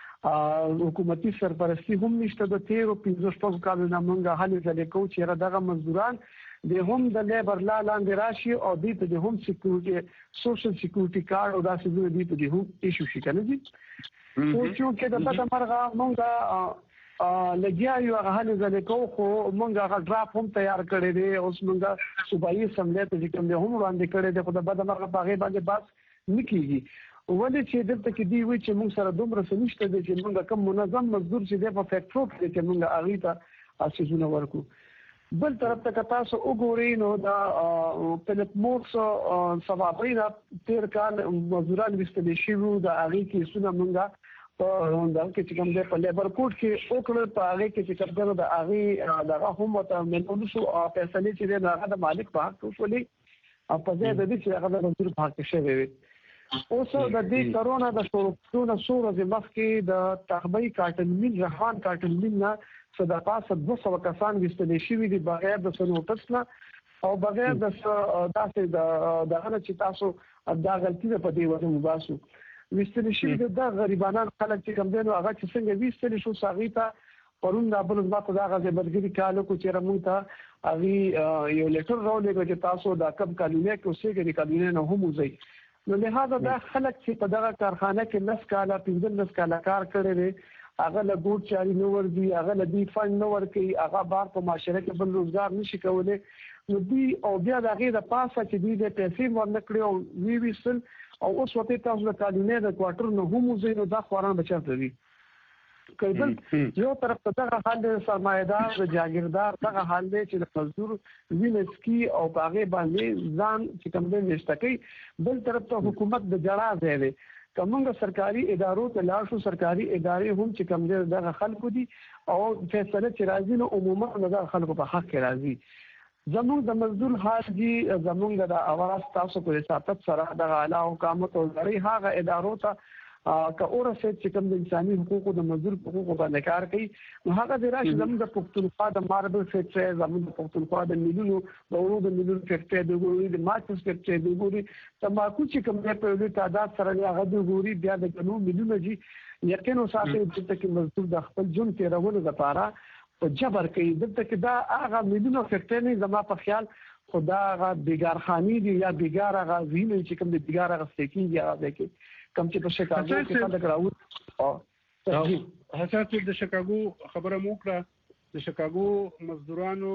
F: حکومتي سرپرستي هم نشته. د تېرو پنځه شپږو کالو نه موږ هلې ځلې کوو چې یاره دغه مزدوران د هم د لیبر لا لاندې راشي او دوی ته د هم سکیورټي سوشل سکیورټي کارت او داسې څیزونه دوی ته د هم ایشو شي، که نه دي. خو چونکې د بده مرغه موږ لګیا یو، هغه هلې ځلې کوو، خو موږ هغه ډراپ هم تیار کړی دی، اوس موږ صوبایي اسمبلۍ ته چې کوم دی هم وړاندې کړی دی، خو د بده مرغه په هغې باندې بحث نه کېږي، ولې چې دلته کې دوی وایي چې موږ سره دومره څه نشته دی چې موږ کوم منظم مزدور چې دی په فیکټرو کې چې موږ هغې ته څیزونه ورکړو. بل طرف ته که تاسو وګورئ نو دا فلیپ مورس سبابۍ دا تېر کال مزدوران ویستلی شوي وو، د هغې کیسونه موږ په دغه کې چې کوم دی په لیبر کوډ کې وکړل، په هغې کې چې کوم دی د هغې دغه هم ورته میلول شو، او فیصلې چې دی نو هغه د مالک په حق وشولې، او په ځای د دې چې هغه د مزدور په حق کې شوی وي. اوس د دې کرونا د شروع کېدو نه څو ورځې مخکې د تخبۍ کاټن میل، رحمان کاټن میل نه څه د پاسه دوه سوه کسان ویستلی شوي دي بغیر د څه نوټس نه، او بغیر د څه داسې د دغه نه چې تاسو دا غلطي ده په دې وجه مباسو ویستلی شوي دي. دا غریبانان خلک چې کوم دی نو هغه چې څنګه ویستلی شو، هغې ته پرون دا بل ما ته دغه زبرګري کال وکړو چې موږ ته هغې یو لیټر راولېږه چې تاسو دا کم کالونۍ کې اوسېږئ، د کالونۍ نه هم وځئ. نو لهذا دا خلک چې په دغه کارخانه کې لس کاله پنځلس کاله کار کړی دی، هغه له ګوډ چاري نه ورځي، هغه له دوی فنډ نه ورکوي، هغه بار په معاشره کې بل روزګار نشي کولی، نو دوی او بیا د هغې د پاسه چې دوی د پیسې ورنه کړې او ویویستل، او اوس ورته تاسو د کالونۍ د کوارټر نه هم وځئ، نو دا خواران به چېرته دي. که بل یو طرف ته دغه حال دی، سرمایه‌دار د جاګیردار دغه حال دی چې د مزدور وینه څکي او په هغې باندې ځان چې کوم دی میشته کوي. بل طرف ته حکومت د جړا ځای دی، که موږ سرکاري ادارو ته لاړ شو، سرکاري ادارې هم چې کوم دی دغه خلکو دي، او فیصله چې راځي نو عموما د دغه خلکو په حق کې راځي. زموږ د مزدور حال دي، زموږ د اواز تاسو په رساطت سره دغه اعلی حکامت او لړۍ هغه ادارو ته که ورسېد چې کوم د انساني حقوقو د مزدور په حقوقو باندې کار کوي، نو هغه دې راشي زموږ د پښتونخوا د ماربل فیکټرۍ، زموږ د پښتونخوا د میلونو د وړو د میلونو فیکټرۍ د وګوري، د ماچس فیکټرۍ د وګوري، تمباکو چې کوم دی په یو لوی تعداد سره دی هغه د وګوري، بیا د ګنو میلونه دي. یقین وساتئ دلته کې مزدور د خپل ژوند تېرولو دپاره په جبر کوي. دلته کې دا هغه میلونه فیکټرۍ نه زما په خیال، خو دا هغه بېګارخانې دي یا بېګار هغه ځایونه چې کوم د بېګار اخیستل کېږي هغه ځای کې کم چې په شکاګو کې خلک راوځي.
B: حسن صاحب د شکاګو خبره مو وکړه، د شکاګو مزدورانو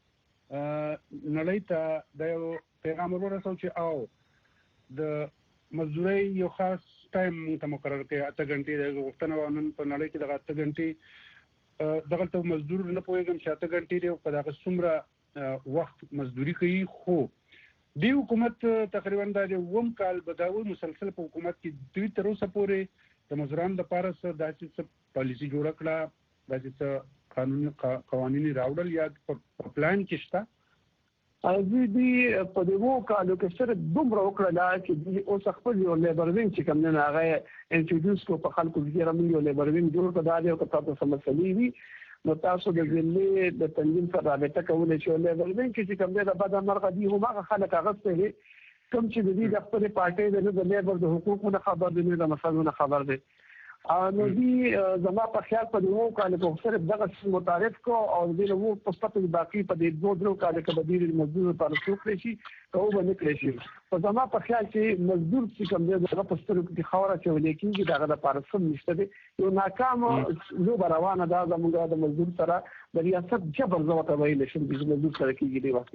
B: نړۍ ته د یو پیغام ورسول چې او د مزدورۍ یو خاص ټایم موږ ته مقرر کړی، اته غنټې د غوښتنه وه نن په نړۍ کې دغه اته غنټې دغلته مزدور نه پوهېږم چې اته غنټې دی په دغه څومره وخت مزدوري کوي. خو دی حکومت تقریبا د اووم کال به دا مسلسل په حکومت کې دوی تر اوسه پورې د مزدورانو لپاره څه داسې څه پالیسي جوړه کړه، داسې څه قانون قوانین راوړل یا په پلان کې شته؟
F: ازي دي په دغه کالو کې سره دومره وکړه چې اوس خپل یو لیبر وین چې کوم نه هغه انټروډوس کو په خلکو کې رامي یو لیبر وین جوړ کړه دا یو تاسو سمسلې وي نو تاسو د ځلې د تنظیم سره رابطه کولای شئ لیبر وین کې چې کوم نه بعد مرغه دي هم هغه خلک هغه څه کوم چې د دې خپل پارټي د لیبر د حقوقو نه خبر دي نه د مسلو نه خبر دي نو دي زما په خیال په یو کال په سره دغه متعارف کو او د نو په پټه باقي په دې دوه درو کال کې بدیل مزدور پر څوک شي او باندې کړی شي په زما په خیال چې مزدور چې کوم دی دغه په سترګو کې خوره چې ولیکي دغه د پارسم نشته دی یو ناکام لو روانه دا زموږ د مزدور سره د ریاست جبر زوته ویل شي د مزدور سره کېږي دی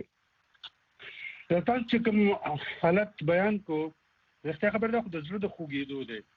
F: واقع
B: تاسو چې کوم حالت بیان کو رښتیا خبر ده خو د زړه د خوګېدو دی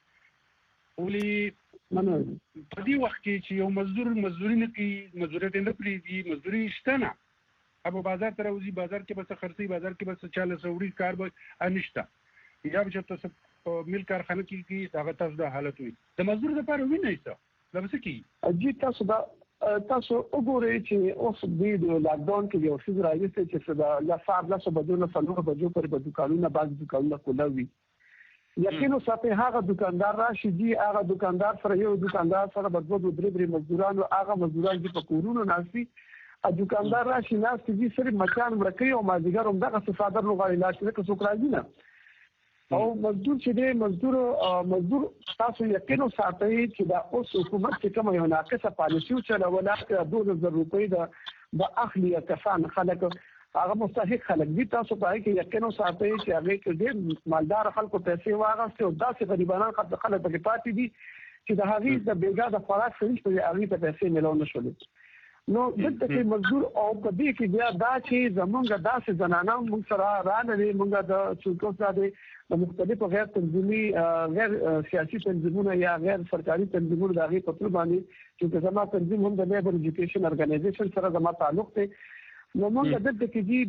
B: ولې
F: منو
B: په دې وخت کې چې یو مزدور مزدوري نه کوي مزدوري نه پریږدي مزدوري شته نه ابو بازار ته راوځي بازار کې بس خرڅي بازار کې بس چاله سوري کار به انشته یا چې تاسو په مل کارخانه کې کې هغه تاسو د حالت وي د مزدور لپاره ویني څه دا څه کی
F: اجي تاسو دا تاسو وګورئ چې اوس د لاک ډاون کې یو څه راځي چې دا لا صاحب لا سبدونه څلور بجو پر د دکانونو باز دکانونه کولاوي یقینو ساتي هغه دکاندار راشي دي هغه دکاندار سره یو دکاندار سره بدو درې درې مزدوران او هغه مزدوران چې په کورونو ناشي ا دکاندار راشي ناس دي سره مکان ورکي او مازیګر هم دغه صفادر نو غړي لاشه که څوک راځي نه او مزدور چې دی مزدور مزدور تاسو یقینو ساتي چې دا اوس حکومت چې کوم یو ناقصه پالیسي چلوله چې دوه زره روپۍ د اخلي کسان خلک هغه مستحق خلک دي تاسو پای کې یقینو ساتي چې هغه کې ډېر مالدار خلکو پیسې واغسته او داسې غریبانان خلک خلک پکې پاتې دي چې د هغه د بیګا د خوراک سریش په هغه ته پیسې ملو نه شول نو دلته کې مزدور او په دې کې بیا دا چې زمونږ داسې زنانه موږ سره رانه موږ د څوکو سره د مختلفو غیر تنظیمي غیر سیاسي تنظیمونو یا غیر سرکاري تنظیمونو د هغه په تل باندې چې زموږ تنظیم هم د لیبر ایجوکیشن ارګنایزیشن سره زموږ تعلق دی نو موږ د دې کې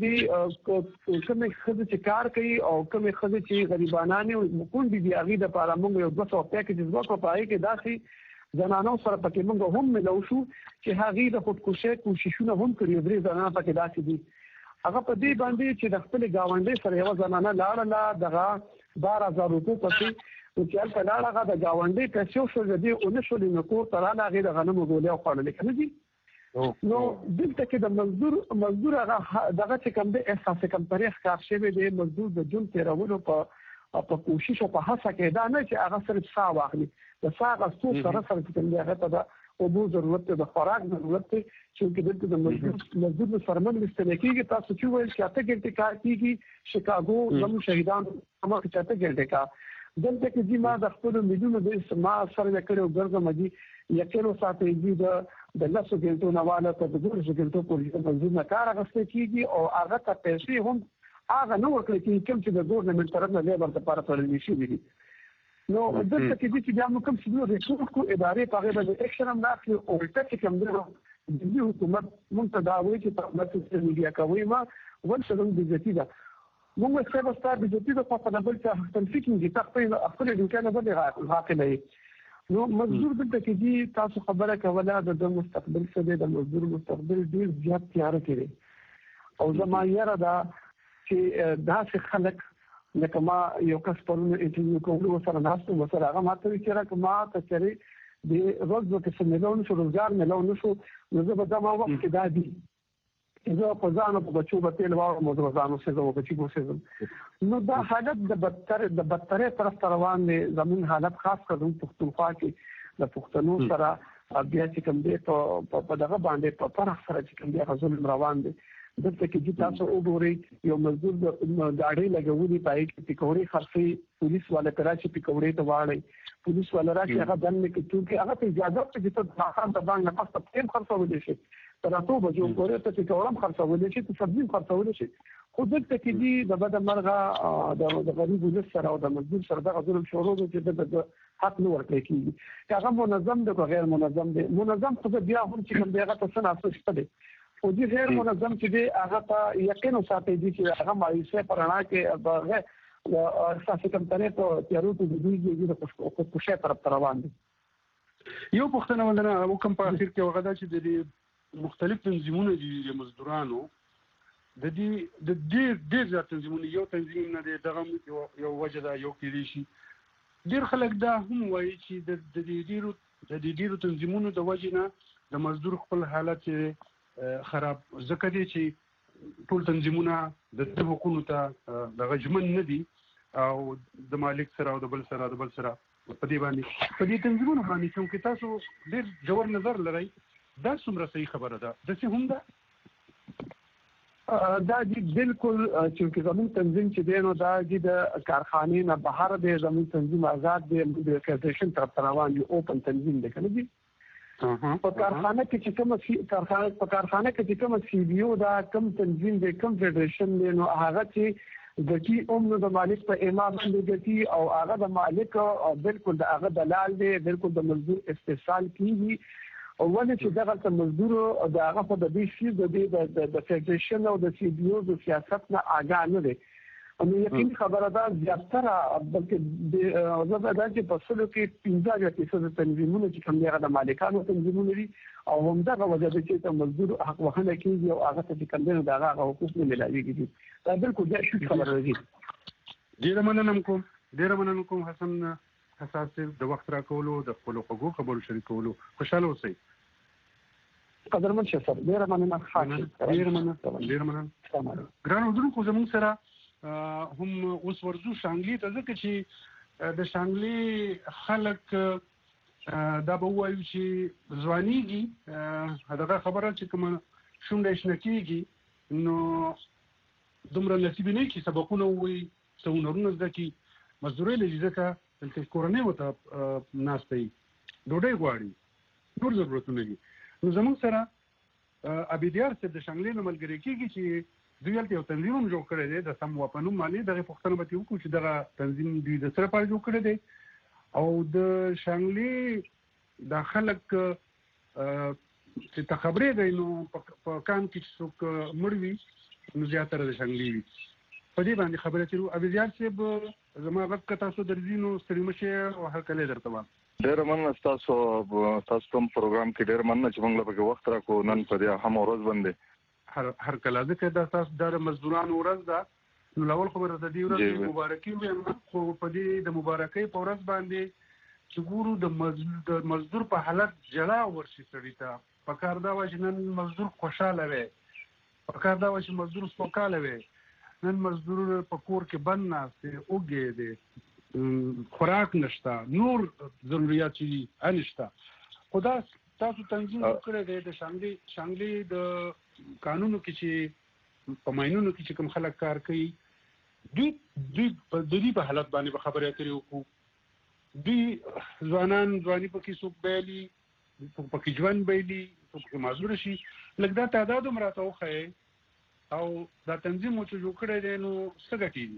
F: دي کومه خدای چې کار کوي او کومه خدای چې غریبانه او کوم دي هغه د لپاره موږ یو دوه سوه پیکیج ورکو پای کې داسې زنانو سره پکې موږ هم ملو شو چې هغه د خودکشي کوششونه هم کړی درې زنانه پکې داسې دي هغه په دې باندې چې د خپل گاونډي سره یو زنانه لاړه دغه بارہ هزار روپے پکې او چې په لاړه د گاونډي پیسې شو د دې اون شو د نکور تر هغه د غنمو ګولې او خړل کنه دي نو دلته کې د مزدور مزدور هغه دغه چې کوم د احساس کم تاریخ کار شوی دی مزدور د جون تیرولو په په کوشش او په هڅه کې دا نه چې هغه سره څا واخلي د ساغه څو سره سره چې کوم دی هغه ته او بو ضرورت د خوراک ضرورت چې دلته د مزدور مزدور سرمن مستل کېږي تاسو چې وایي چې اته ګنټه کار کیږي شیکاګو زمو شهیدان هم چې اته ګنټه کار دلته کې چې ما د خپل مليونو د ما سره کړو ګرځم دي یقینو ساتي دي د د لاسو ګنټو نواله ته د ګورځ ګنټو پولیسو منځو نه کار غوښته کیږي او هغه ته پیسې هم هغه نو ورکړي چې کوم چې د ګورنمنت طرف نه لیبر د لپاره تړل شي دي نو دلته کې چې بیا موږ کوم څه ریسورس کو ادارې په غیبه د اکشن هم راځي او ټکي کوم دی د حکومت مونږ ته وایي چې په مسجد میډیا کوي ما ولڅ د بيزتي ده موږ څه به ستاسو بيزتي ده په خپل ځای تنفيذ کې تخپل خپل امکانات باندې حاکمه نو مزدور دلته کې دي تاسو خبره کوله د مستقبل څخه د مزدور مستقبل ډیر زیات تیار کړي او زما یاره دا چې داسې خلک لکه ما یو کس پرونه انټرویو کوم سره ناستو سره هغه ماته چې راک ما ته چېرې د روز په سمېلون شو روزګار ملون شو نو زه به دا ما وخت کې دا دي زه په ځان په بچو په تل واو مو ځانو څه زه په چیګو څه نو دا حالت د بدتر د بدترې طرف روان دي زمون حالت خاص کړو پښتونخوا کې د پښتنو سره بیا چې کوم دی په دغه باندې په فرق سره چې کوم دی غزل روان دي دلته کې تاسو وګورئ یو مزدور د گاډي لګولې پای کې پکوړې خرڅي پولیس والا کراچي پکوړې ته واړي پولیس والا راځي هغه دنه کې چې هغه ته اجازه ورکړي چې ځان ته باندې پاسته تیم خرڅول شي تر څو بجو پورې ته پکوړم خرڅول شي ته سبزي خرڅول شي خو دلته کې دي د بد مرغه د غریب ولس سره او د مزدور سره د ظلم شروع چې د حق نو ورکړي کیږي هغه منظم د غیر منظم دي منظم خو بیا هم چې کوم دی هغه څه نه څه دي او دي غیر منظم چې دی هغه ته یقین ساتي دي چې هغه مایوسه پرانا کې بغیر اساسي کم طریق او تیارو ته د دوی د کوشش طرف روان دي
B: یو پښتنه ولنه او کوم په اخر کې وغدا چې د مختلف تنظیمونو دي د مزدورانو د دې د ډېر ډېر زیات تنظیمونه یو تنظیم نه دی دغه یو وجه دا یو کېدای شي ډېر خلک دا هم وایي چې د دې ډېرو د دې ډېرو تنظیمونو د وجې نه د مزدور خپل حالت خراب ځکه دی چې ټول تنظیمونه د دې حقوقو ته دغه ژمن نه دي او د مالک سره او د بل سره د بل سره په دې باندې په دې تنظیمونو باندې چې تاسو ډېر جوړ نظر لرئ دا څومره صحیح خبره ده داسې هم ده
F: دا دی بالکل چې زموږ تنظیم چې دی نو دا د کارخانې نه بهر دی زموږ تنظیم آزاد دی د فدریشن طرف روان دی اوپن تنظیم دی کنه دي په کارخانه کې چې کوم سی کارخانه په کارخانه کې چې کوم سی بي او دا کوم تنظیم دی کوم فدریشن دی نو هغه چې د کی اومنو د مالک په امام باندې دی او هغه د مالک او بالکل د هغه دلال دی بالکل د مزدور استثال کیږي او ولې چې دغه مزدور او د هغه په دې شي د د فدریشن او د سی بي او د سیاست نه آګاه نه دي نو یقین خبره ده زیاتره بلکې د زړه د چې په سلو کې پنځه فیصد تنظیمونه چې کوم دغه د مالکانو تنظیمونه دي او هم دغه وجه ده چې د مزدور حق وهنه کیږي او هغه ته کوم دغه هغه حقوق نه ملایږي دا بالکل دا شی خبره ده
B: ډیر مننه کوم ډیر مننه کوم حسن حساس د وخت راکولو د خپل حقوقو خبرو شریکولو خوشاله اوسئ
F: قدرمن شه سره ډیر مننه
B: ډیر مننه ډیر مننه ګران اردوونکو زموږ سره هم اوس ورزو شانګلي ته ځکه چې د شانګلي خلک دا به وایي چې ځوانيږي دغه خبره چې کوم شونډه شنکېږي نو دومره نصیب نه کی سبقونه وي څونورونه ځکه مزدوري لږه ځکه چې کورنۍ وته ناشته ډوډۍ غواړي ټول ضرورتونه دي نو زموږ سره ابيديار څخه د شانګلي نو ملګری کېږي چې دوی یو تنظیم هم جوړ کړی دی د سم وپنوم باندې دغه پښتنه به وکړو چې دغه تنظیم دوی د سره پاره جوړ کړی دی او د شانګلي د خلک چې تخبرې دی نو په کان کې څوک مړوي نو زیاتره د شانګلي وي په دې باندې خبره چیرو ابيديار څخه زما غږ تاسو درځینو ستړي مشه او هر کله درته وام
G: ډېر مننه تاسو تاسو کوم پروګرام کې ډېر مننه چې موږ له وخت راکو نن په دې هم ورځ باندې
B: هر هر کله ځکه دا تاسو د مزدورانو ورځ ده نو لول خبره د دې ورځ مبارکي وي خو په دې د مبارکۍ په ورځ باندې چې ګورو د مزدور په حالت جلا ورشي سړی ته پکار دا و چې نن مزدور خوشاله وي پکار دا و چې مزدور سپکاله وي نن مزدور په کور کې بند ناشته اوګې دي خوراک نشته نور ضرورت چې انشته خدا تاسو تنظیم کړی دی د شانګلي شانګلي د قانونو کې چې په ماینونو کې چې کوم خلک کار کوي دوی دوی د دې په حالت باندې خبرې اترې وکړو دوی ځوانان ځواني پکې څوک بیلي پکې ژوند بیلي څوک معذور شي لکه دا تعداد هم راته وښیي او دا تنظیم چې جوړ کړی دی نو څه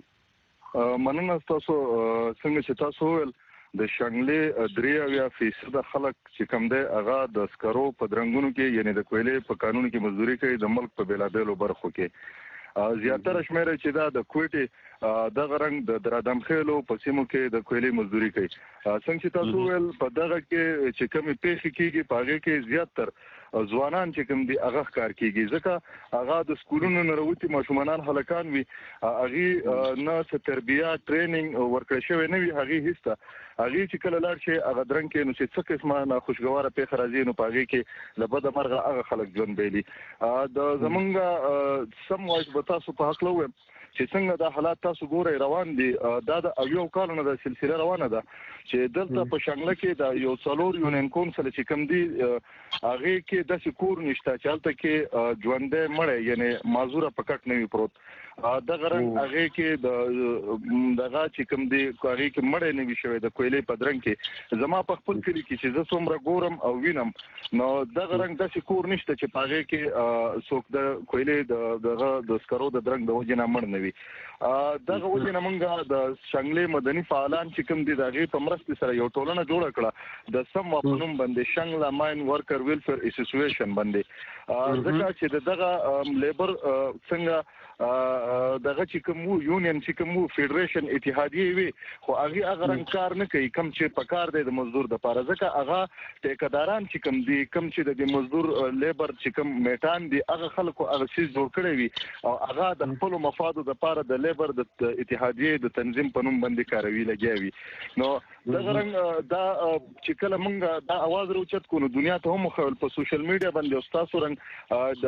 B: ګټي
G: مننه تاسو څنګه چې تاسو ویل د شانګلي درې اویا فیصد خلک چې کم دی هغه د سکرو په درنګونو کې یعنی د کویلې په قانون کې مزدوري کوي د ملک په بیلابېلو برخو کې زیاتره شمیره چې دا د کوټې دغه رنګ د درادم خېلو په سیمو کې د کویلې مزدوري کوي څنګه چې تاسو ویل په دغه کې چې کمی پیښې کېږي په هغه کې زیاتر ځوانان چې کوم دي هغه کار کیږي ځکه هغه د سکولونو نه راوتی ماشومان هلکان وي هغه نه څه تربیه ټریننګ ورکړی شوی نه وي هغه هیڅ هغه چې کله لاړ شي هغه درنګ کې نو چې څه قسمه نه خوشګواره پیښه راځي نو پاږي کې لبد مرغه هغه خلک ژوند بیلی د زمونږ سم وایي په تاسو په حق لوم چې څنګه د حالات تاسو ګورئ روان دي دا د یو کال نه د سلسله روانه ده چې دلته په شانګله کې د یو څلور یونین کونسل چې کم دي هغه کې د سکور نشته چې هلته کې ژوندې مړ یعنی معذوره پکټ نه وي پروت د غرنګ هغه کې د دغه چې کوم دی هغه کې مړ نه وي شوی د کویلې په درنګ کې زما په خپل کلی کې چې زه څومره ګورم او وینم نو د غرنګ د سکور نشته چې په هغه کې څوک د کویلې د دغه د سکرو د درنګ د وجه نه مړ نه وي دغه وجه نه موږ د شانګلې مدني فعالان چې کوم دي دغه په مرسته سره یو ټولنه جوړ کړه د سم په نوم باندې شانګلا ماین ورکر ویلفیر اسوسییشن باندې ځکه چې دغه لیبر څنګه دغه چې کوم یونین چې کوم فدریشن اتحادیه وي خو هغه هغه رنګ کار نه کوي کم چې په کار دی د مزدور د پاره ځکه هغه ټیکداران چې کوم دي کم چې د مزدور لیبر چې کوم میټان دي هغه خلکو هغه شی جوړ کړی وي او هغه د خپل مفادو د پاره د لیبر د اتحادیه د تنظیم په نوم باندې کاروي لګیوي نو دغه رنګ دا چې کله موږ دا आवाज راوچت کو نو دنیا ته هم خپل په سوشل میډیا باندې او تاسو رنګ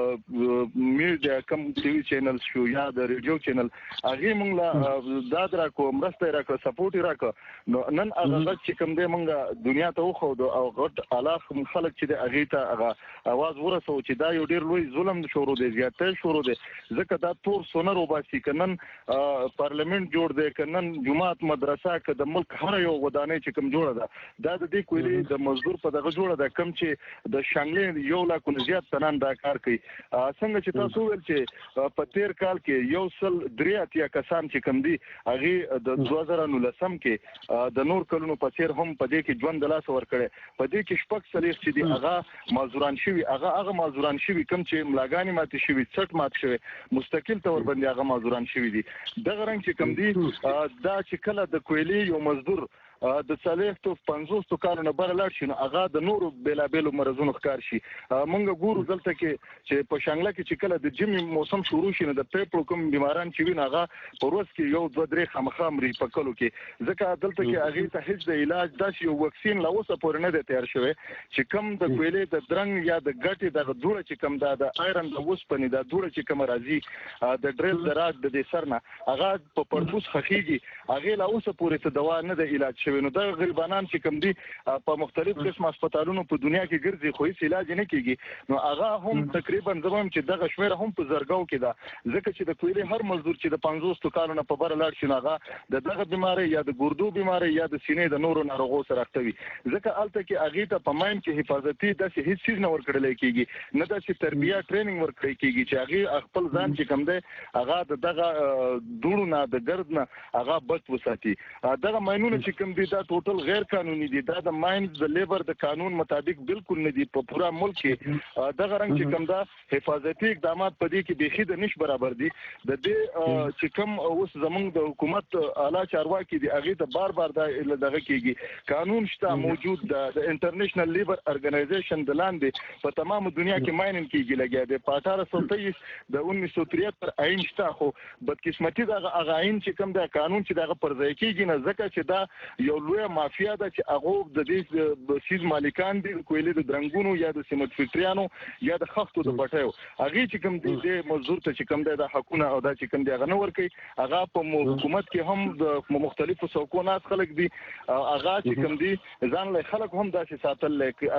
G: د میډیا کم ټي وي چینل شو یا د ریډیو چینل هغه موږ لا دا درکو مرسته راکړه سپورټ راکړه نو نن هغه چې کوم دی موږ دنیا ته خو او غټ الاف خلک چې هغه ته هغه आवाज ورسو چې دا یو ډیر لوی ظلم شروع دی زیاته شروع دی ځکه دا تور سونر وباسي کنن پارلیمنت جوړ دی کنن جماعت مدرسه ک د ملک هر یو ودانې چې کوم جوړه ده دا د دې کولی د مزدور په دغه جوړه ده کم چې د شانګلې یو لا کو زیات تنان دا کار کوي څنګه چې تاسو ویل چې په تیر کال کې یو سل درې اتیا کسان چې کم دي هغه د دوه زره نولسم کې د نور کلونو په څیر هم په دې کې ژوند د لاس ور کړي په دې کې شپږ سلیخ چې دي هغه معذوران شوی هغه هغه معذوران شوی کم چې ملاګانی ماته شوی څټ مات شوی مستقل تور باندې هغه معذوران شوی دي دغه رنګ چې کم دي دا چې کله د کویلی یو مزدور د څلوېښتو پنځوسو کالونو بر لاړ شي نو هغه د نورو بیلابیلو مرزونو ښکار شي مونږ ګورو دلته کې چې په شانګله کې چې کله د جمی موسم شروع شي نو د پیپلو کوم بیماران چې ویني هغه په ورځ کې یو دوه درې خامخا مري په کلو کې ځکه دلته کې هغه ته هیڅ د علاج داسې یو وکسین لا اوسه پورې نه دی تیار شوی چې کم د کویلې د درنګ یا د ګټې د دوړه چې کم دا د آیرن د وسپنې د دوړه چې کم راځي د ډریل دراج د دې سرنه هغه په پرپوس خخيږي هغه لا اوسه پورې ته دوا نه د علاج شوی نو د غریبانان چې کوم دي په مختلف قسم هسپتالونو په دنیا کې ګرځي خو هیڅ علاج نه کیږي نو هغه هم تقریبا زموږ چې دغه شمیر هم په زرګاو کې ده ځکه چې د کویلې هر مزدور چې د پنځوس کالونو په بر لاړ شي هغه د دغه بیماری یا د ګردو بیماری یا د سینې د نورو ناروغو سره اخته وي ځکه الته کې هغه ته په ماین کې حفاظتي د هیڅ چیز نه ورکړل کیږي نه د تربیه ټریننګ ورکړل کیږي چې هغه خپل ځان چې کوم دی هغه دغه دوړو نه د ګرد نه هغه بچ وساتي دغه ماینونه چې کوم دي دا ټوټل غیر قانوني دي دا د ماینز د لیبر د قانون مطابق بالکل نه دي په پورا ملک کې دغه رنګ چې کوم دا حفاظتي اقدامات په دې کې بيخي د نش برابر دي د دې چې کوم اوس زمونږ د حکومت اعلی چارواکي دي هغه ته بار بار دا دغه کېږي قانون شته موجود د انټرنیشنل لیبر ارګنایزیشن د لاندې په تمام دنیا کې مایننګ کېږي لګیا دی په اٹھارہ سو تیئیس د انیس سو تریہتر عین شته خو بدقسمتي دغه هغه عین چې کوم دا قانون چې دغه پر ځای کېږي نه ځکه چې دا یو لوی مافیا ده چې هغه د دې سیز مالکان دي کویلې د درنګونو یا د سیمټ فټریانو یا د خښتو د بټیو هغه چې کوم دي مزدور ته چې کوم دی د حقونه او دا چې کوم دی هغه نه ورکي هغه په حکومت کې هم د مختلفو څوکو ناس خلک دي هغه چې کوم دي ځان له خلک هم داسې ساتل لکه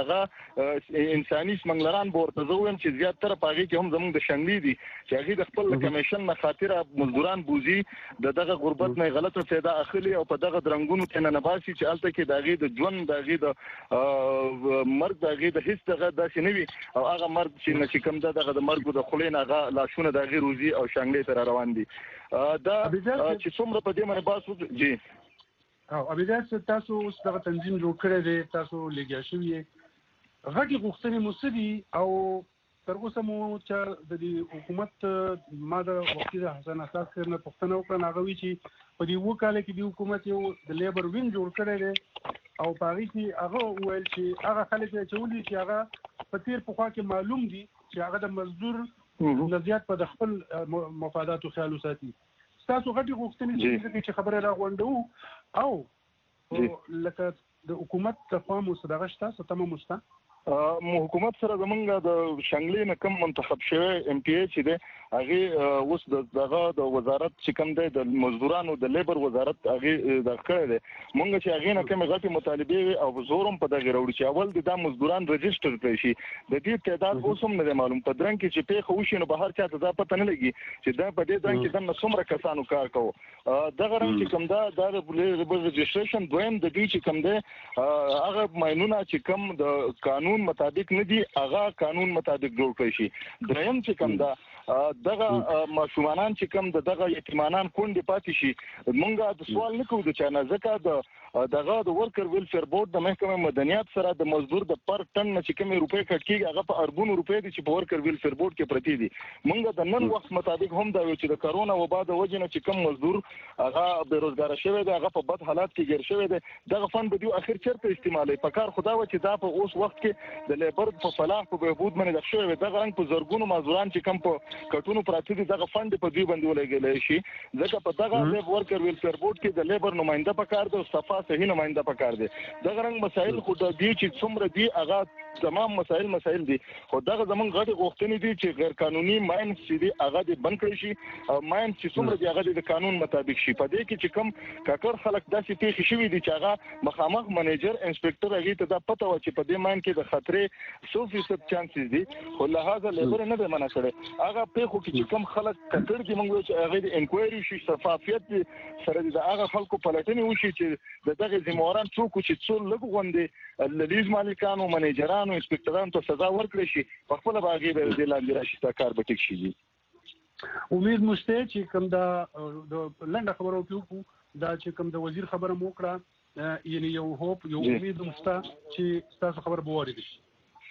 G: هغه انساني سمنګلران ورته زویم چې زیات تر پاږي کې هم زموږ د شنګلي دي چې هغه د خپل کمیشن نه خاطر مزدوران بوزي د دغه غربت نه غلطه فایده اخلي او په دغه درنګونو کې نه باسي چې الته کې دغه د ژوند دغه د مرګ دغه د هیڅ دغه داسې نه وي او هغه مرګ چې چې کوم دغه د مرګ د خلین هغه لاشونه دغه روزي او شانګلې تر روان دي دا چې څومره په دې باندې باسو جی
B: او ابيداس تاسو اوس دغه تنظیم جوړ کړی دی تاسو لګیا شوی غټي غوښتنې مسدي او تر اوسه مو چې د دې حکومت ماده وختي د حسن اساس کرنه پښتنه وکړه هغه چې په دې وکاله کې د حکومت یو د لیبر وین جوړ کړی دی او پاره کې هغه ویل چې هغه خلک چې ولي چې هغه په تیر په خوا کې معلوم دي چې هغه د مزدور نزيات په خپل مفاداتو خیال وساتي تاسو غټي غوښتنې چې خبره راغونډو او لکه د حکومت تفاهم وسدغه شته ستمه مسته
G: حکومت سره زمونږ د شنګلې نه کم منتخب شوی ام پی ای چې دی هغه اوس دغه د وزارت چې کوم دی د مزدورانو د لیبر وزارت هغه د کړی دی مونږ چې هغه نه کوم غټي مطالبه او زورم په دغه وروړي چې اول د مزدوران رجستر کړی شي د دې تعداد اوس هم نه معلوم په درنګ کې چې په خوښینو بهر چاته دا پته نه لګي چې دا په دې درنګ کې د څومره کسانو کار کوي دغه رنګ چې کوم دا د رجستریشن دویم د دې چې کوم دی هغه ماینونه چې کوم د قانون مطابق نه دي هغه قانون مطابق جوړ کړی شي دریم چې کوم دا دغه ماشومان چې کوم دغه یتیمانان کونډې پاتې شي مونږه د سوال نه کوو چې نه ځکه د دغه د ورکر ویلفیر بورډ د محکمه مدنیات سره د مزدور د پر ټن چې کومې روپۍ کټ کیږي هغه په اربونو روپۍ دي چې په ورکر ویلفیر بورډ کې پرتی دي مونږ د نن وخت مطابق هم دا یو چې د کرونا وبا د وجې نه چې کوم مزدور هغه بیروزګار شوی دی هغه په بد حالات کې ګیر شوی دی دغه فند به دی اخر چیرته استعمالي په کار خدا و چې دا په اوس وخت کې د لیبر په فلاح په بهبود باندې د شوی دغه رنګ په زرګونو مزدوران چې کوم په کټونو پراته دي دغه فند په دوی باندې ولګل شي ځکه په دغه لیبر ورکر ویلفیر بورډ کې د لیبر نماینده په کار دی او صفه صحیح نماینده په کار دی دغه رنګ مسائل خو د دې چې څومره دي هغه تمام مسائل مسائل دي خو دغه زمونږ غټي غوښتنې دي چې غیر قانوني ماین چې دي هغه دې بند کړي شي او ماین چې څومره دي هغه د قانون مطابق شي په دې کې چې کوم کاکر خلک داسې پیښې شوي دي چې هغه مخامخ منیجر انسپکټر هغه ته دا پته و چې په دې ماین کې د خطرې سو فیصد چانسز دي خو لهدا لیبر نه به منع کړي هغه پیښو کې چې کوم خلک کټر کې موږ چې هغه د انکوایري شي شفافیت سره د هغه خلکو پلټنې وشي چې دغه ذمہواران څوک چې څو لږ غوندي لیز مالکانو منیجرانو انسپکټرانو ته سزا ورکړي شي په خپل باغې به د لاندې راشي تا کار به ټیک شي
B: امید مشته چې کوم دا د لنډه خبرو کې دا چې کوم د وزیر خبره مو کړه یعنی یو هوپ یو امید مشته چې تاسو خبر به وری شي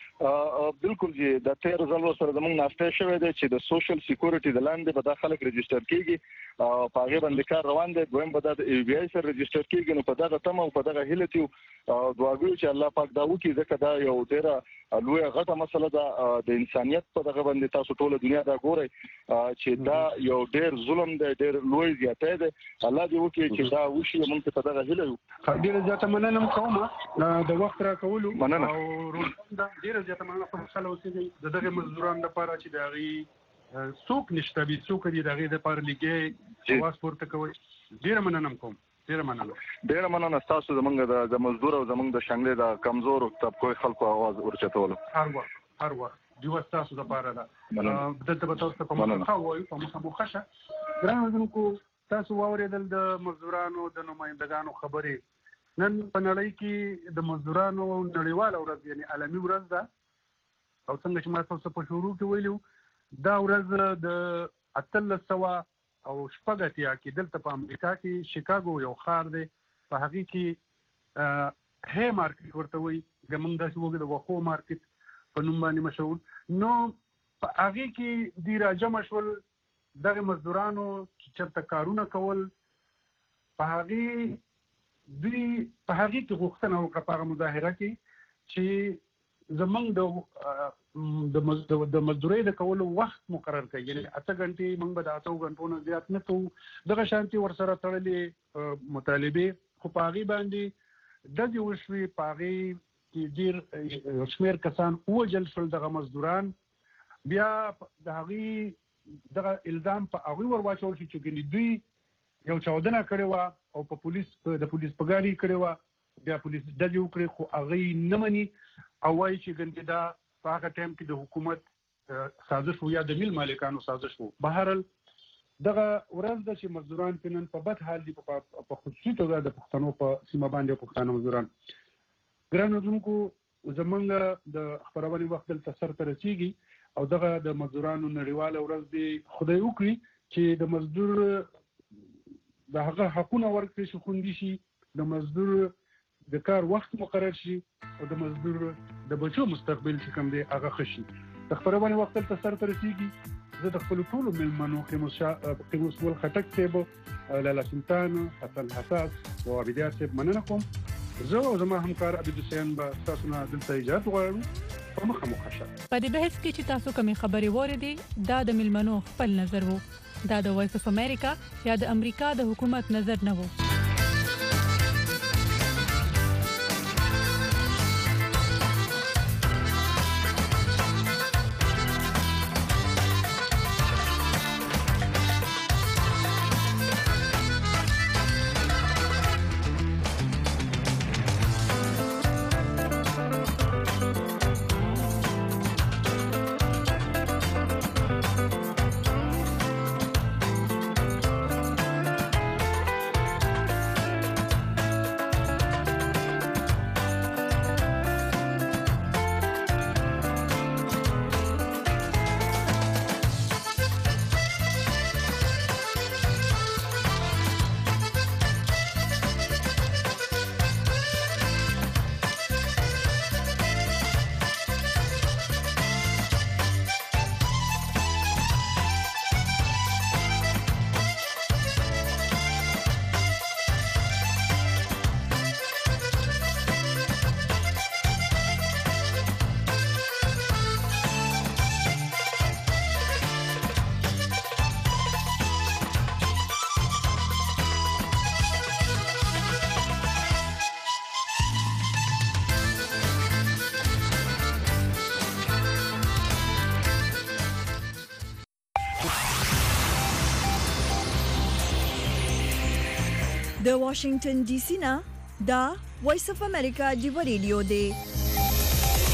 G: بالکل جی د تیر ځل سره زموږ ناشته شوی دی چې د سوشل سکیورټي د لاندې به د خلک ريجستره کیږي او په هغه باندې کار روان دی دویم به د ای بی آی سره ريجستره کیږي نو په دغه تمه او په دغه هیلتیو دعاګو چې الله پاک دا وکړي ځکه دا یو ډیره لوی غټه مسله ده د انسانيت په دغه باندې تاسو ټول دنیا دا ګورئ چې دا یو ډیر ظلم دی ډیر لوی زیاته دی الله دې وکړي چې دا وشي موږ په دغه هیله یو
B: ډیر زیاته مننه کوم د وخت را کولو
G: مننه
B: او ډیر زیاته مننه په مسله اوسېږي د دغه مزدورانو لپاره چې د هغې څوک نشته بي څوک دي د هغې دپاره لګي اواز پورته کوئ ډېره مننه کوم ډېره مننه
G: ډېره مننه ستاسو زموږ د مزدور او زموږ د شانګلې د کمزورو طبقو خلکو اواز ورچتولو
B: هر وخت هر وخت ډیوه ستاسو دپاره ده دلته به تاسو ته په مخه ووایو په مخه مو ښه شه ګرانو اوریدونکو تاسو واورېدل د مزدورانو د نمایندګانو خبرې نن په نړۍ کې د مزدورانو نړیواله ورځ یعنې عالمي ورځ ده او څنګه چې ما تاسو په شروع کې ویلو دا ورځ د اتلس سوه او شپږ اتیا کې دلته په امریکا کې شیکاګو یو ښار دی په هغې کې هی مارکیټ ورته وایي زموږ داسې وګړي د وښو مارکیټ په نوم باندې مشهور نو په هغې کې دوی راجمع شول دغه مزدورانو چې چېرته کارونه کول په هغې دوی په هغې کې غوښتنه وکړه په هغه مظاهره کې چې زمونږ د د مزدورۍ د کولو وخت مقرر کړي یعنې اته غنټې موږ به د اتو غنټو نه زیات نه کوو دغه شانتي ورسره تړلې مطالبې خو په هغې باندې ډزې وشوې په هغې کې ډېر شمېر کسان ووژل شول دغه مزدوران بیا د هغې دغه الزام په هغوی ور واچول شي چې ګنې دوی یو چاودنه کړې وه او په پولیس د پولیس په ګاډي کړې وه بیا پولیس ډزې وکړې خو هغوی نه مني او وایي چې ګنې دا په هغه ټایم کې د حکومت سازش و یا د میل مالکانو سازش و بهرحال دغه ورځ ده چې مزدوران په نن په بد حال دي په خصوصي توګه د پښتنو په سیمه باندې پښتانه مزدوران ګرانو اوریدونکو زموږ د خپرونې وخت دلته سرته رسیږي او دغه د مزدورانو نړیواله ورځ دې خدای وکړي چې د مزدور د هغه حقونه ورکړي شي خوندي شي د مزدور د کار وخت مقرر شي او د مزدور د بچو مستقبل چې کوم دی هغه ښه شي د خپرونې وخت دلته سرته رسیږي زه د خپلو ټولو مېلمنو قیموس ګل خټک صاحب لالا سلطان حسن حساس او عبیدیار صاحب مننه کوم زه او زما همکار عبید حسین به ستاسو نه دلته اجازه غواړو په مخه مو ښه شه
E: په دې بحث کې چې تاسو کومې خبرې واورېدې دا د مېلمنو خپل نظر و دا د وایس اف امریکا یا د امریکا د حکومت نظر نه و
H: د واشنگټن ډي سي نه دا وایس اف امریکا دی ریډیو دی.